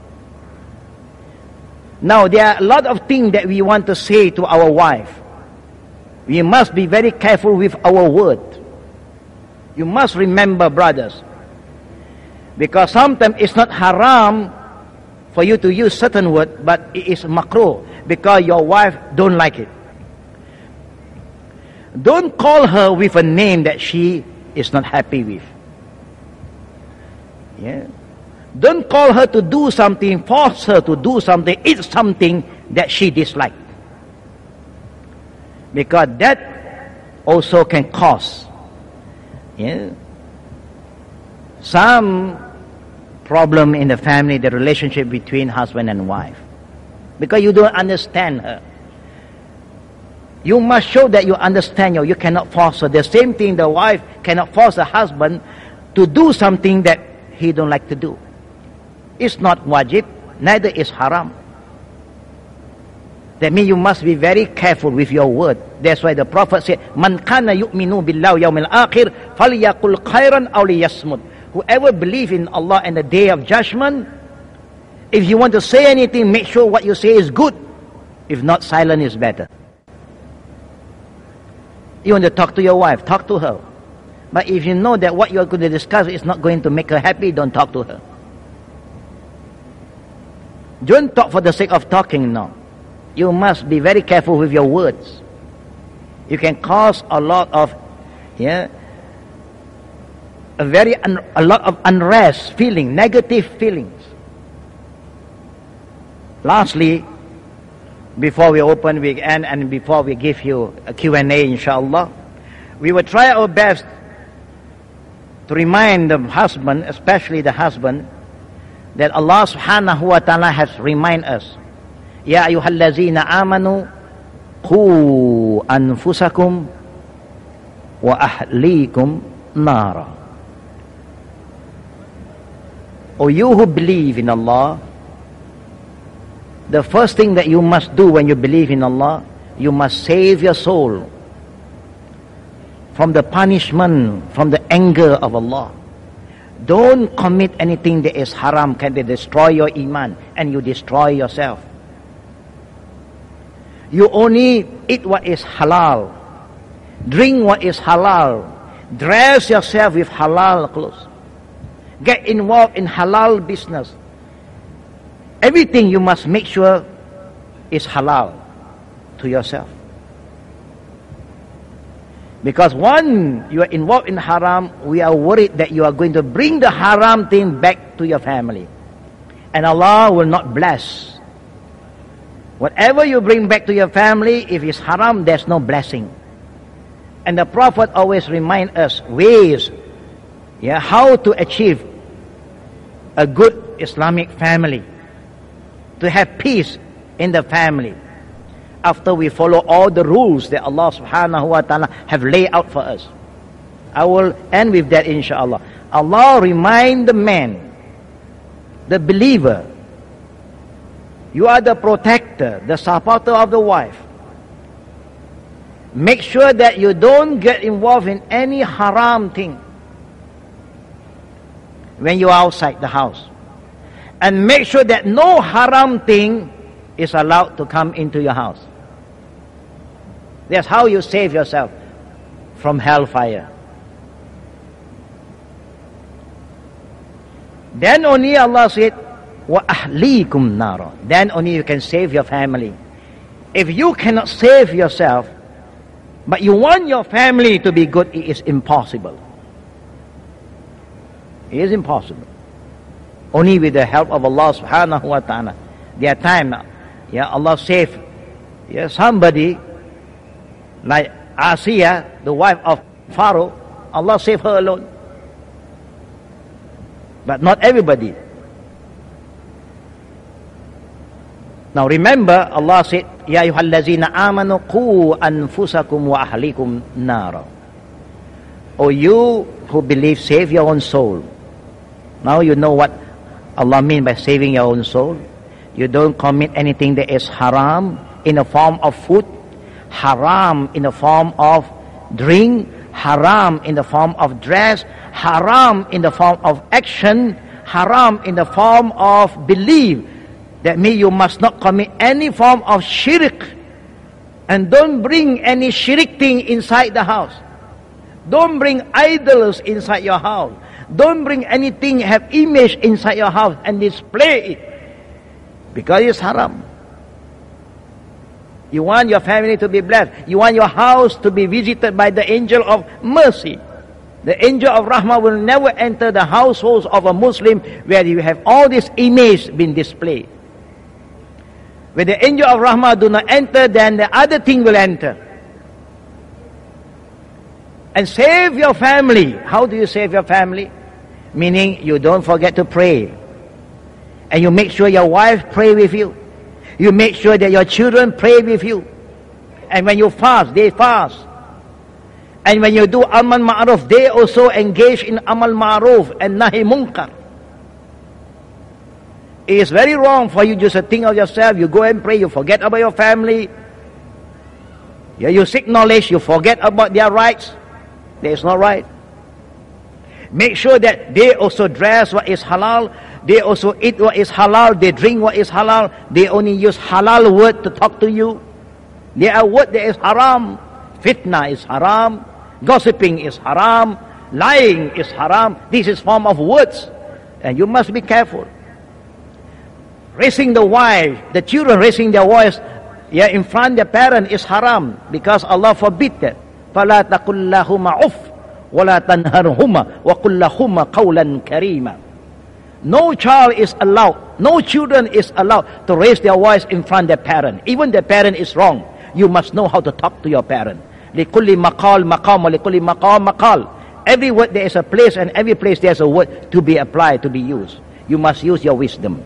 Speaker 4: Now, there are a lot of things that we want to say to our wife. We must be very careful with our word. You must remember, brothers, because sometimes it's not haram for you to use certain word, but it is makruh because your wife don't like it. Don't call her with a name that she is not happy with. Yeah. Don't call her to do something, force her to do something, eat something that she dislikes. Because that also can cause, yeah, some problem in the family, the relationship between husband and wife. Because you don't understand her. You must show that you understand her. You cannot force her. The same thing, the wife cannot force the husband to do something that he don't like to do. It's not wajib, neither is haram. That means you must be very careful with your word. That's why the Prophet said, "Man kana yu'minu billahi yawmil akhir, falyaqul khairan aw liyasmut." Whoever believes in Allah and the day of judgment, if you want to say anything, make sure what you say is good. If not, silent is better. You want to talk to your wife, talk to her. But if you know that what you are going to discuss is not going to make her happy, don't talk to her. Don't talk for the sake of talking, no. You must be very careful with your words. You can cause a lot of, yeah, a very un, a lot of unrest feeling, negative feelings. Lastly, before we open, we end, and before we give you a Q and A, inshallah, we will try our best to remind the husband, especially the husband, that Allah subhanahu wa ta'ala has reminded us, Ya ayyuhallazina amanu qu anfusakum wa ahlikum nara. O you who believe in Allah, the first thing that you must do when you believe in Allah, you must save your soul from the punishment, from the anger of Allah. Don't commit anything that is haram, can they destroy your iman, and you destroy yourself. You only eat what is halal, drink what is halal, dress yourself with halal clothes, get involved in halal business. Everything you must make sure is halal to yourself. Because when you are involved in haram, we are worried that you are going to bring the haram thing back to your family. And Allah will not bless. Whatever you bring back to your family, if it's haram, there's no blessing. And the Prophet always reminds us ways, yeah, how to achieve a good Islamic family, to have peace in the family, after we follow all the rules that Allah subhanahu wa ta'ala have laid out for us. I will end with that, inshallah. Allah remind the man, the believer, you are the protector, the supporter of the wife. Make sure that you don't get involved in any haram thing when you are outside the house. And make sure that no haram thing is allowed to come into your house. That's how you save yourself from hellfire. Then only Allah said, وَأَهْلِيكُمْ نَارًا. Then only you can save your family. If you cannot save yourself, but you want your family to be good, it is impossible. It is impossible. Only with the help of Allah subhanahu wa ta'ala. There are times, yeah, Allah save yeah, somebody like Asiya, the wife of Pharaoh. Allah save her alone. But not everybody. Now remember, Allah said, Ya ayyuhallazina amanu qu anfusakum wa ahlikum nara. O you who believe, save your own soul. Now you know what Allah means by saving your own soul. You don't commit anything that is haram in the form of food, haram in the form of drink, haram in the form of dress, haram in the form of action, haram in the form of belief. That means you must not commit any form of shirk. And don't bring any shirk thing inside the house. Don't bring idols inside your house. Don't bring anything have image inside your house and display it. Because it's haram. You want your family to be blessed. You want your house to be visited by the angel of mercy. The angel of Rahmah will never enter the households of a Muslim where you have all these images been displayed. When the angel of Rahmah do not enter, then the other thing will enter. And save your family. How do you save your family? Meaning you don't forget to pray. And you make sure your wife pray with you. You make sure that your children pray with you. And when you fast, they fast. And when you do amal ma'ruf, they also engage in amal ma'ruf and nahi munkar. It is very wrong for you just to think of yourself. You go and pray, you forget about your family. Yeah, you seek knowledge, you forget about their rights. That is not right. Make sure that they also dress what is halal. They also eat what is halal. They drink what is halal. They only use halal word to talk to you. There are words that is haram. Fitna is haram. Gossiping is haram. Lying is haram. This is form of words. And you must be careful. Raising the wife, the children raising their voice yeah, in front of their parent is haram. Because Allah forbid that. فَلَا تَقُلْ لَهُمَا عُفْ وَلَا تَنْهَرْهُمَا وَقُلْ لَهُمَا قَوْلًا كَرِيمًا. No child is allowed, no children is allowed to raise their voice in front of their parent. Even the parent is wrong. You must know how to talk to your parent. لِكُلِّ مَقَالْ مَقَامَ وَلِكُلِّ مَقَامَ مَقَالْ. Every word there is a place, and every place there is a word to be applied, to be used. You must use your wisdom.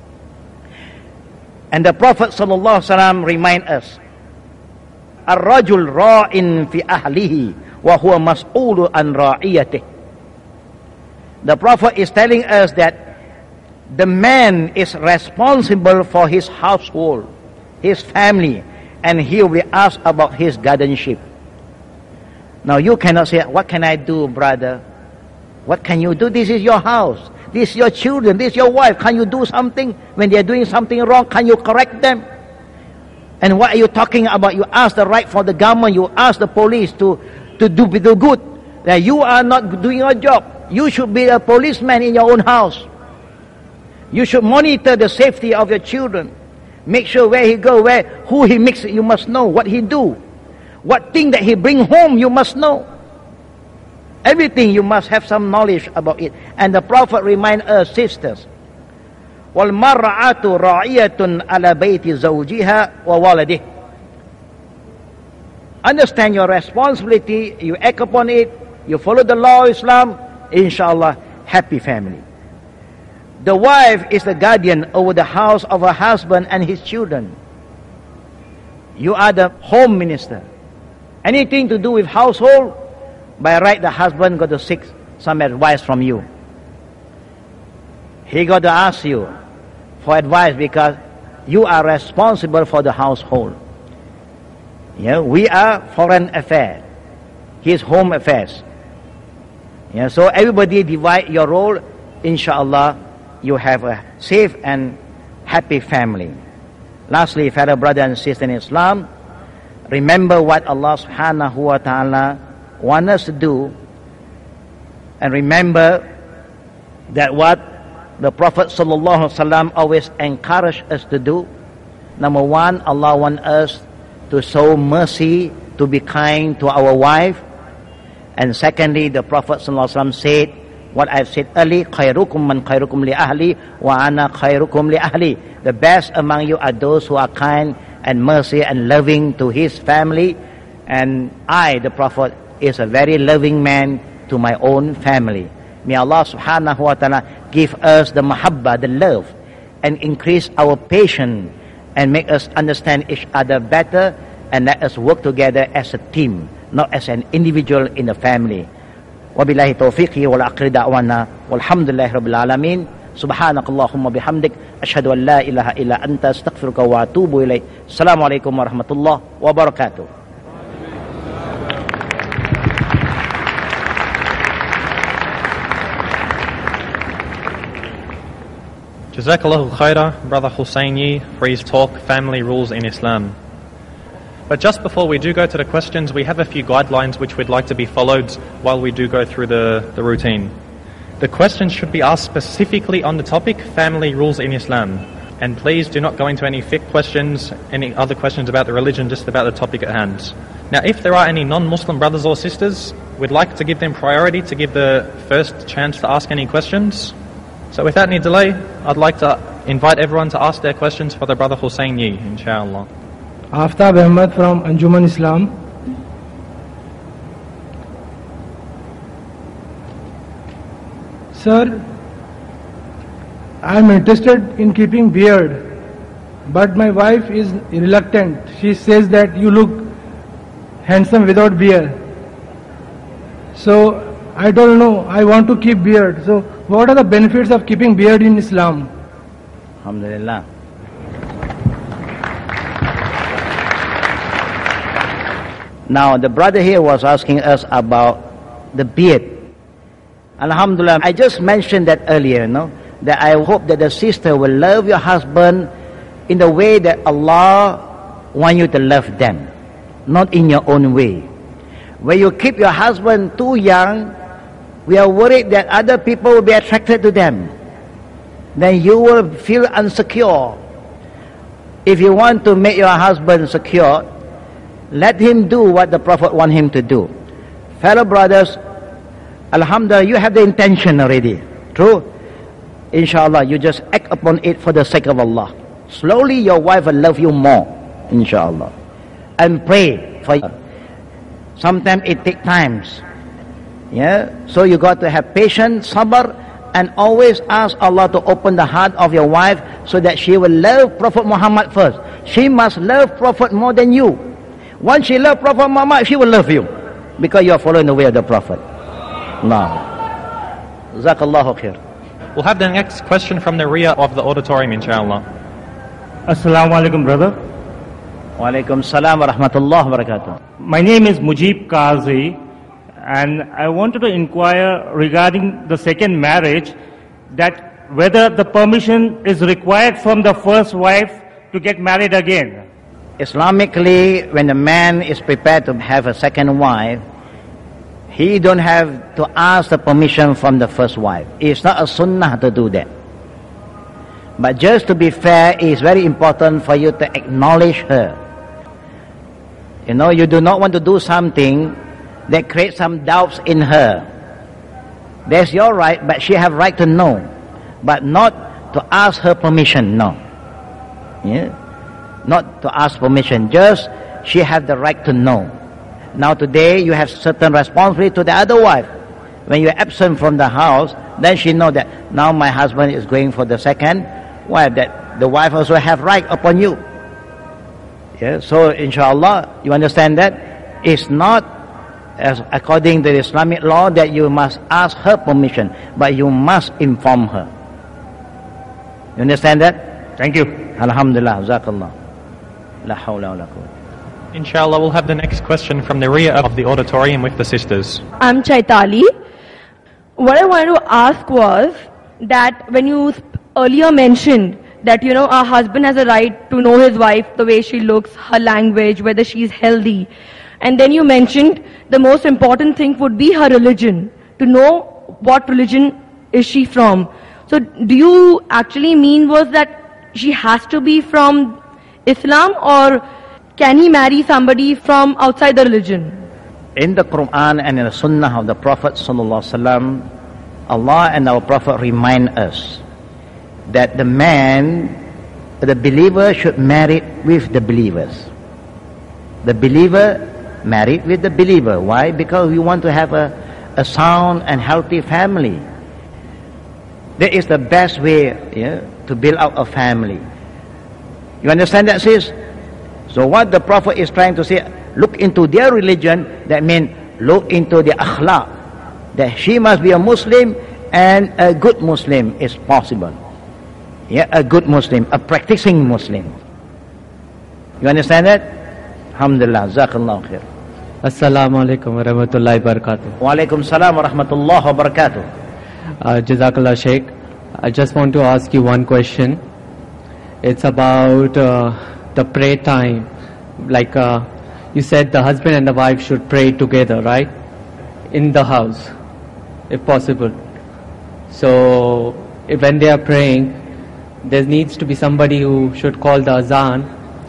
Speaker 4: And the Prophet ﷺ remind us, الرجل راع في أهله وهو مسؤول عن رعيته. The Prophet is telling us that the man is responsible for his household, his family, and he will be asked about his guardianship. Now you cannot say, what can I do, brother? What can you do? This is your house. This is your children. This is your wife. Can you do something? When they are doing something wrong, can you correct them? And what are you talking about? You ask the right for the government. You ask the police to, to do, do good. That you are not doing your job. You should be a policeman in your own house. You should monitor the safety of your children. Make sure where he go, where, who he mix, you must know. What he do. What thing that he bring home, you must know. Everything you must have some knowledge about it. And the Prophet remind us, sisters, وَالْمَرْعَةُ رَعِيَةٌ عَلَى بَيْتِ زَوْجِهَا وَوَلَدِهِ. Understand your responsibility, you act upon it, you follow the law of Islam, inshallah, happy family. The wife is the guardian over the house of her husband and his children. You are the home minister. Anything to do with household, by right the husband got to seek some advice from you. He got to ask you for advice because you are responsible for the household. Yeah, we are foreign affairs. His home affairs. Yeah, so everybody divide your role. Inshallah, you have a safe and happy family. Lastly, fellow brother and sister in Islam, remember what Allah subhanahu wa ta'ala wants us to do, and remember that what the Prophet sallallahu alaihi wasallam always encouraged us to do. Number one, Allah wants us to show mercy, to be kind to our wife. And secondly, the Prophet sallallahu alaihi wasallam said what I've said earlier, khairukum man khairukum li ahli wa ana khairukum li ahli. The best among you are those who are kind and mercy and loving to his family, and I, the Prophet, is a very loving man to my own family. May Allah subhanahu wa ta'ala give us the mahabbah, the love, and increase our patience and make us understand each other better, and let us work together as a team, not as an individual in the family. Wabillahi tawfiqi wal aqri da'wana walhamdulillahi rabbil alamin. Subhanakallahumma bihamdik ashhadu an la ilaha illa anta astaghfiruka wa atubu ilaik. Assalamualaikum warahmatullahi wabarakatuh.
Speaker 5: Jazakallahu khaira, Brother Husseini, for his talk, Family Rules in Islam. But just before we do go to the questions, we have a few guidelines which we'd like to be followed while we do go through the, the routine. The questions should be asked specifically on the topic, Family Rules in Islam. And please do not go into any fiqh questions, any other questions about the religion, just about the topic at hand. Now, if there are any non-Muslim brothers or sisters, we'd like to give them priority to give the first chance to ask any questions. So without any delay, I'd like to invite everyone to ask their questions for the Brother Husseini, inshallah.
Speaker 6: Aftab Ahmed from Anjuman Islam. Sir, I am interested in keeping beard, but my wife is reluctant. She says that you look handsome without beard. So I don't know, I want to keep beard. So what are the benefits of keeping beard in Islam?
Speaker 4: Alhamdulillah. Now the brother here was asking us about the beard. Alhamdulillah, I just mentioned that earlier, no? That I hope that the sister will love your husband in the way that Allah wants you to love them, not in your own way. When you keep your husband too young, we are worried that other people will be attracted to them. Then you will feel insecure. If you want to make your husband secure, let him do what the Prophet wants him to do. Fellow brothers, Alhamdulillah, you have the intention already. True? Inshallah, you just act upon it for the sake of Allah. Slowly your wife will love you more. Inshallah. And pray for you. Sometimes it takes times. Yeah? So you got to have patience, sabr, and always ask Allah to open the heart of your wife so that she will love Prophet Muhammad first. She must love Prophet more than you. Once she loves Prophet Muhammad, she will love you because you are following the way of the Prophet. Now, Jazakallahu khair.
Speaker 5: We'll have the next question from the rear of the auditorium, inshallah.
Speaker 7: Assalamu alaikum, brother.
Speaker 4: Wa alaikum salam wa rahmatullahi wa barakatuh.
Speaker 7: My name is Mujib Qazi, and I wanted to inquire regarding the second marriage, that whether the permission is required from the first wife to get married again.
Speaker 4: Islamically, when a man is prepared to have a second wife, he don't have to ask the permission from the first wife. It's not a sunnah to do that. But just to be fair, it's very important for you to acknowledge her. You know, you do not want to do something that creates some doubts in her. That's your right, but she have right to know. But not to ask her permission, no. Yeah? Not to ask permission, just she have the right to know. Now today you have certain responsibility to the other wife. When you're absent from the house, then she know that now my husband is going for the second wife, that the wife also have right upon you. Yeah, so inshallah, you understand that? It's not as according to the Islamic law, that you must ask her permission, but you must inform her. You understand that?
Speaker 7: Thank you.
Speaker 4: Alhamdulillah, Jazakallah. La hawla wa la quwwata.
Speaker 5: Inshallah, we'll have the next question from the rear of the auditorium with the sisters.
Speaker 8: I'm Chaitali. What I wanted to ask was that when you sp- earlier mentioned that, you know, a husband has a right to know his wife, the way she looks, her language, whether she's healthy. And then you mentioned the most important thing would be her religion, to know what religion is she from. So do you actually mean was that she has to be from Islam, or can he marry somebody from outside the religion?
Speaker 4: In the Quran and in the Sunnah of the Prophet sallallahu alaihi wasallam, Allah and our Prophet remind us that the man, the believer should marry with the believers. The believer married with the believer. Why? Because we want to have a, a sound and healthy family. That is the best way, yeah, to build out a family. You understand that, sis? So what the Prophet is trying to say, look into their religion, that means look into the akhlaq. That she must be a Muslim, and a good Muslim is possible. Yeah, a good Muslim, a practicing Muslim. You understand that? Alhamdulillah, Jazakallah khair.
Speaker 9: Assalamu alaikum wa rahmatullahi wa barakatuh.
Speaker 4: Wa alaikum salam wa rahmatullahi wa barakatuh.
Speaker 9: Uh, Jazakallah Sheikh. I just want to ask you one question. It's about uh, the prayer time. Like uh, you said, the husband and the wife should pray together, right? In the house, if possible. So if when they are praying, there needs to be somebody who should call the azan.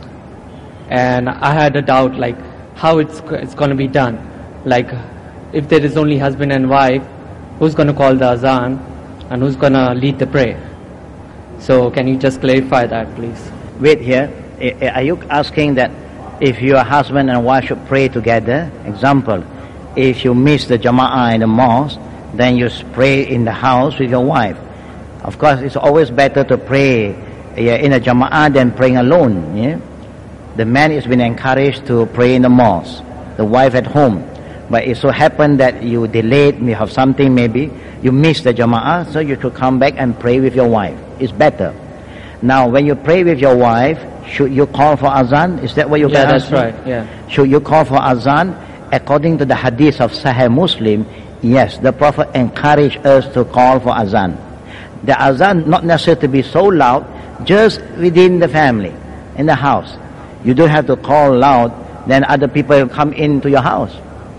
Speaker 9: And I had a doubt, like how it's it's going to be done. Like if there is only husband and wife, who's going to call the azan and who's going to lead the prayer? So can you just clarify that, please?
Speaker 4: Wait here. Are you asking that if your husband and wife should pray together? Example, if you miss the jama'ah in the mosque, then you pray in the house with your wife. Of course, it's always better to pray in a jama'ah than praying alone. Yeah? The man is being encouraged to pray in the mosque, the wife at home. But it so happened that you delayed, you have something maybe, you missed the jama'ah, so you should come back and pray with your wife. It's better. Now, when you pray with your wife, should you call for azan? Is that what you
Speaker 9: Yeah,
Speaker 4: got?
Speaker 9: that's right, yeah.
Speaker 4: Should you call for azan? According to the hadith of Sahih Muslim, yes, the Prophet encouraged us to call for azan. The azan not necessarily to be so loud, just within the family, in the house. You don't have to call loud, then other people come into your house.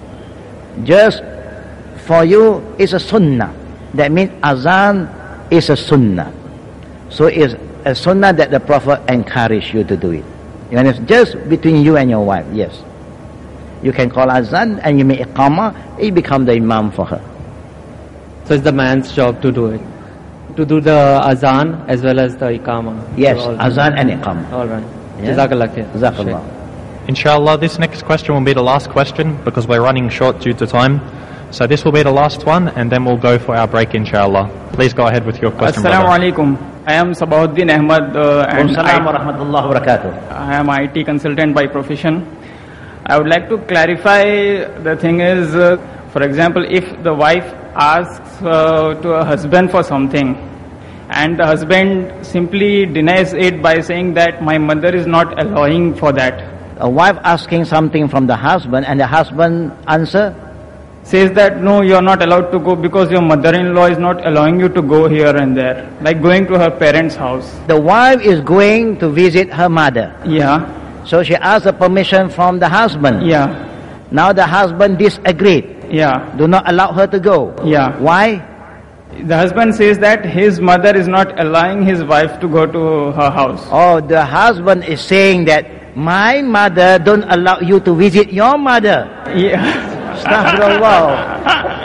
Speaker 4: Just for you, it's a sunnah. That means azan is a sunnah. So it's a sunnah that the Prophet encouraged you to do it. You understand? Just between you and your wife, yes. You can call azan and you make iqamah, you become the imam for her.
Speaker 9: So it's the man's job to do it. To do the azan as well as the iqamah.
Speaker 4: Yes,
Speaker 9: So all-
Speaker 4: azan and iqamah.
Speaker 9: All right.
Speaker 4: Yeah?
Speaker 9: Jazakallah khair.
Speaker 4: Jazakallah.
Speaker 5: Inshallah, this next question will be the last question because we're running short due to time. So this will be the last one, and then we'll go for our break, inshallah. Please go ahead with your question,
Speaker 10: Assalamu
Speaker 5: brother.
Speaker 10: alaikum. I am Sabahuddin Ahmad uh, and
Speaker 4: Assalamu
Speaker 10: I,
Speaker 4: rahmatullahi wa barakatuh.
Speaker 10: I am I T consultant by profession. I would like to clarify the thing is, uh, for example, if the wife asks uh, to a husband for something and the husband simply denies it by saying that my mother is not allowing for that.
Speaker 4: A wife asking something from the husband and the husband answer,
Speaker 10: Says that no, you are not allowed to go because your mother-in-law is not allowing you to go here and there, like going to her parents' house.
Speaker 4: the wife is going to visit her mother.
Speaker 10: Yeah,
Speaker 4: So she asked the permission from the husband.
Speaker 10: yeah,
Speaker 4: Now the husband disagreed.
Speaker 10: yeah,
Speaker 4: Do not allow her to go.
Speaker 10: yeah.
Speaker 4: Why?
Speaker 10: The husband says that his mother is not allowing his wife to go to her house.
Speaker 4: Oh, the husband is saying that my mother don't allow you to visit your mother.
Speaker 10: Yeah.
Speaker 4: Astaghfirullah.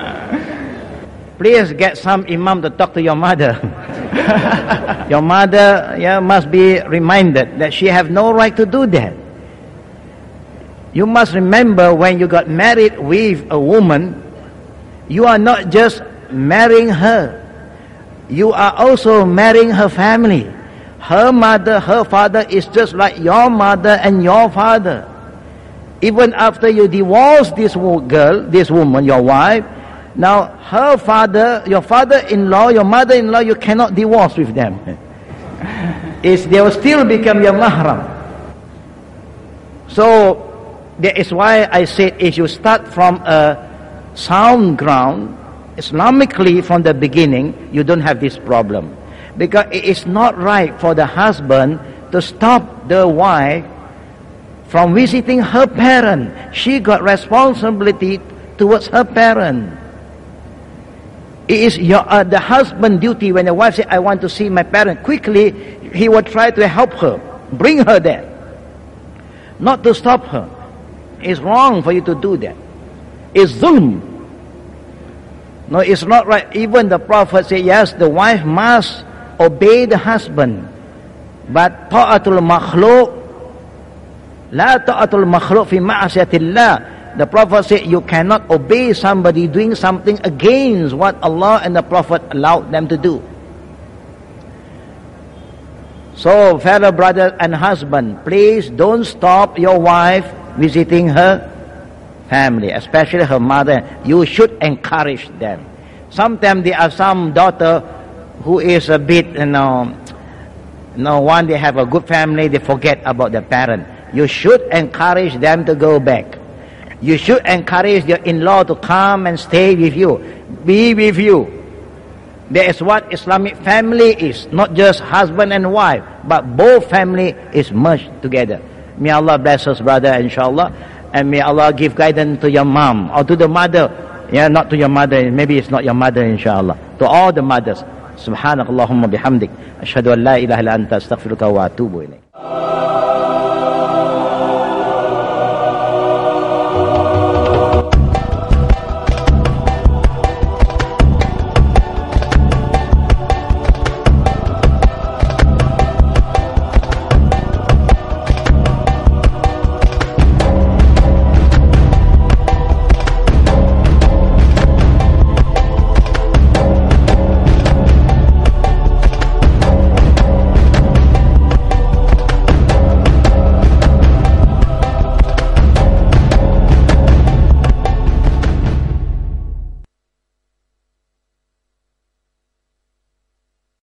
Speaker 4: Please get some imam to talk to your mother. Your mother, yeah, must be reminded that she have no right to do that. You must remember when you got married with a woman, you are not just marrying her. You are also marrying her family. Her mother, her father is just like your mother and your father. Even after you divorce this wo- girl, this woman, your wife, now her father, your father-in-law, your mother-in-law, you cannot divorce with them. It's, they will still become your mahram. So that is why I said if you start from a sound ground, Islamically from the beginning, you don't have this problem. Because it is not right for the husband to stop the wife from visiting her parent. She got responsibility towards her parent. It is your, uh, the husband's duty. When the wife says, I want to see my parent, quickly he will try to help her, bring her there, not to stop her. It's wrong for you to do that. It's zulm. No, it's not right. Even the Prophet said, yes, the wife must obey the husband, but ta'atul makhluk la ta'atul makhluk fi ma'asiyatillah. The Prophet said you cannot obey somebody doing something against what Allah and the Prophet allowed them to do. So, fellow brother and husband, please don't stop your wife visiting her family, especially her mother. You should encourage them. Sometimes there are some daughter who is a bit, you know, you know, one they have a good family, they forget about the parent. You should encourage them to go back. You should encourage your in-law to come and stay with you, be with you. That is what Islamic family is, not just husband and wife, but both family is merged together. May Allah bless us, brother, inshallah, and may Allah give guidance to your mom or to the mother. Yeah, not to your mother, maybe it's not your mother, inshallah. To all the mothers. Subhanakallahumma bihamdik. Ashhadu an la ilaha illa anta astaghfiruka wa atubu ilayk.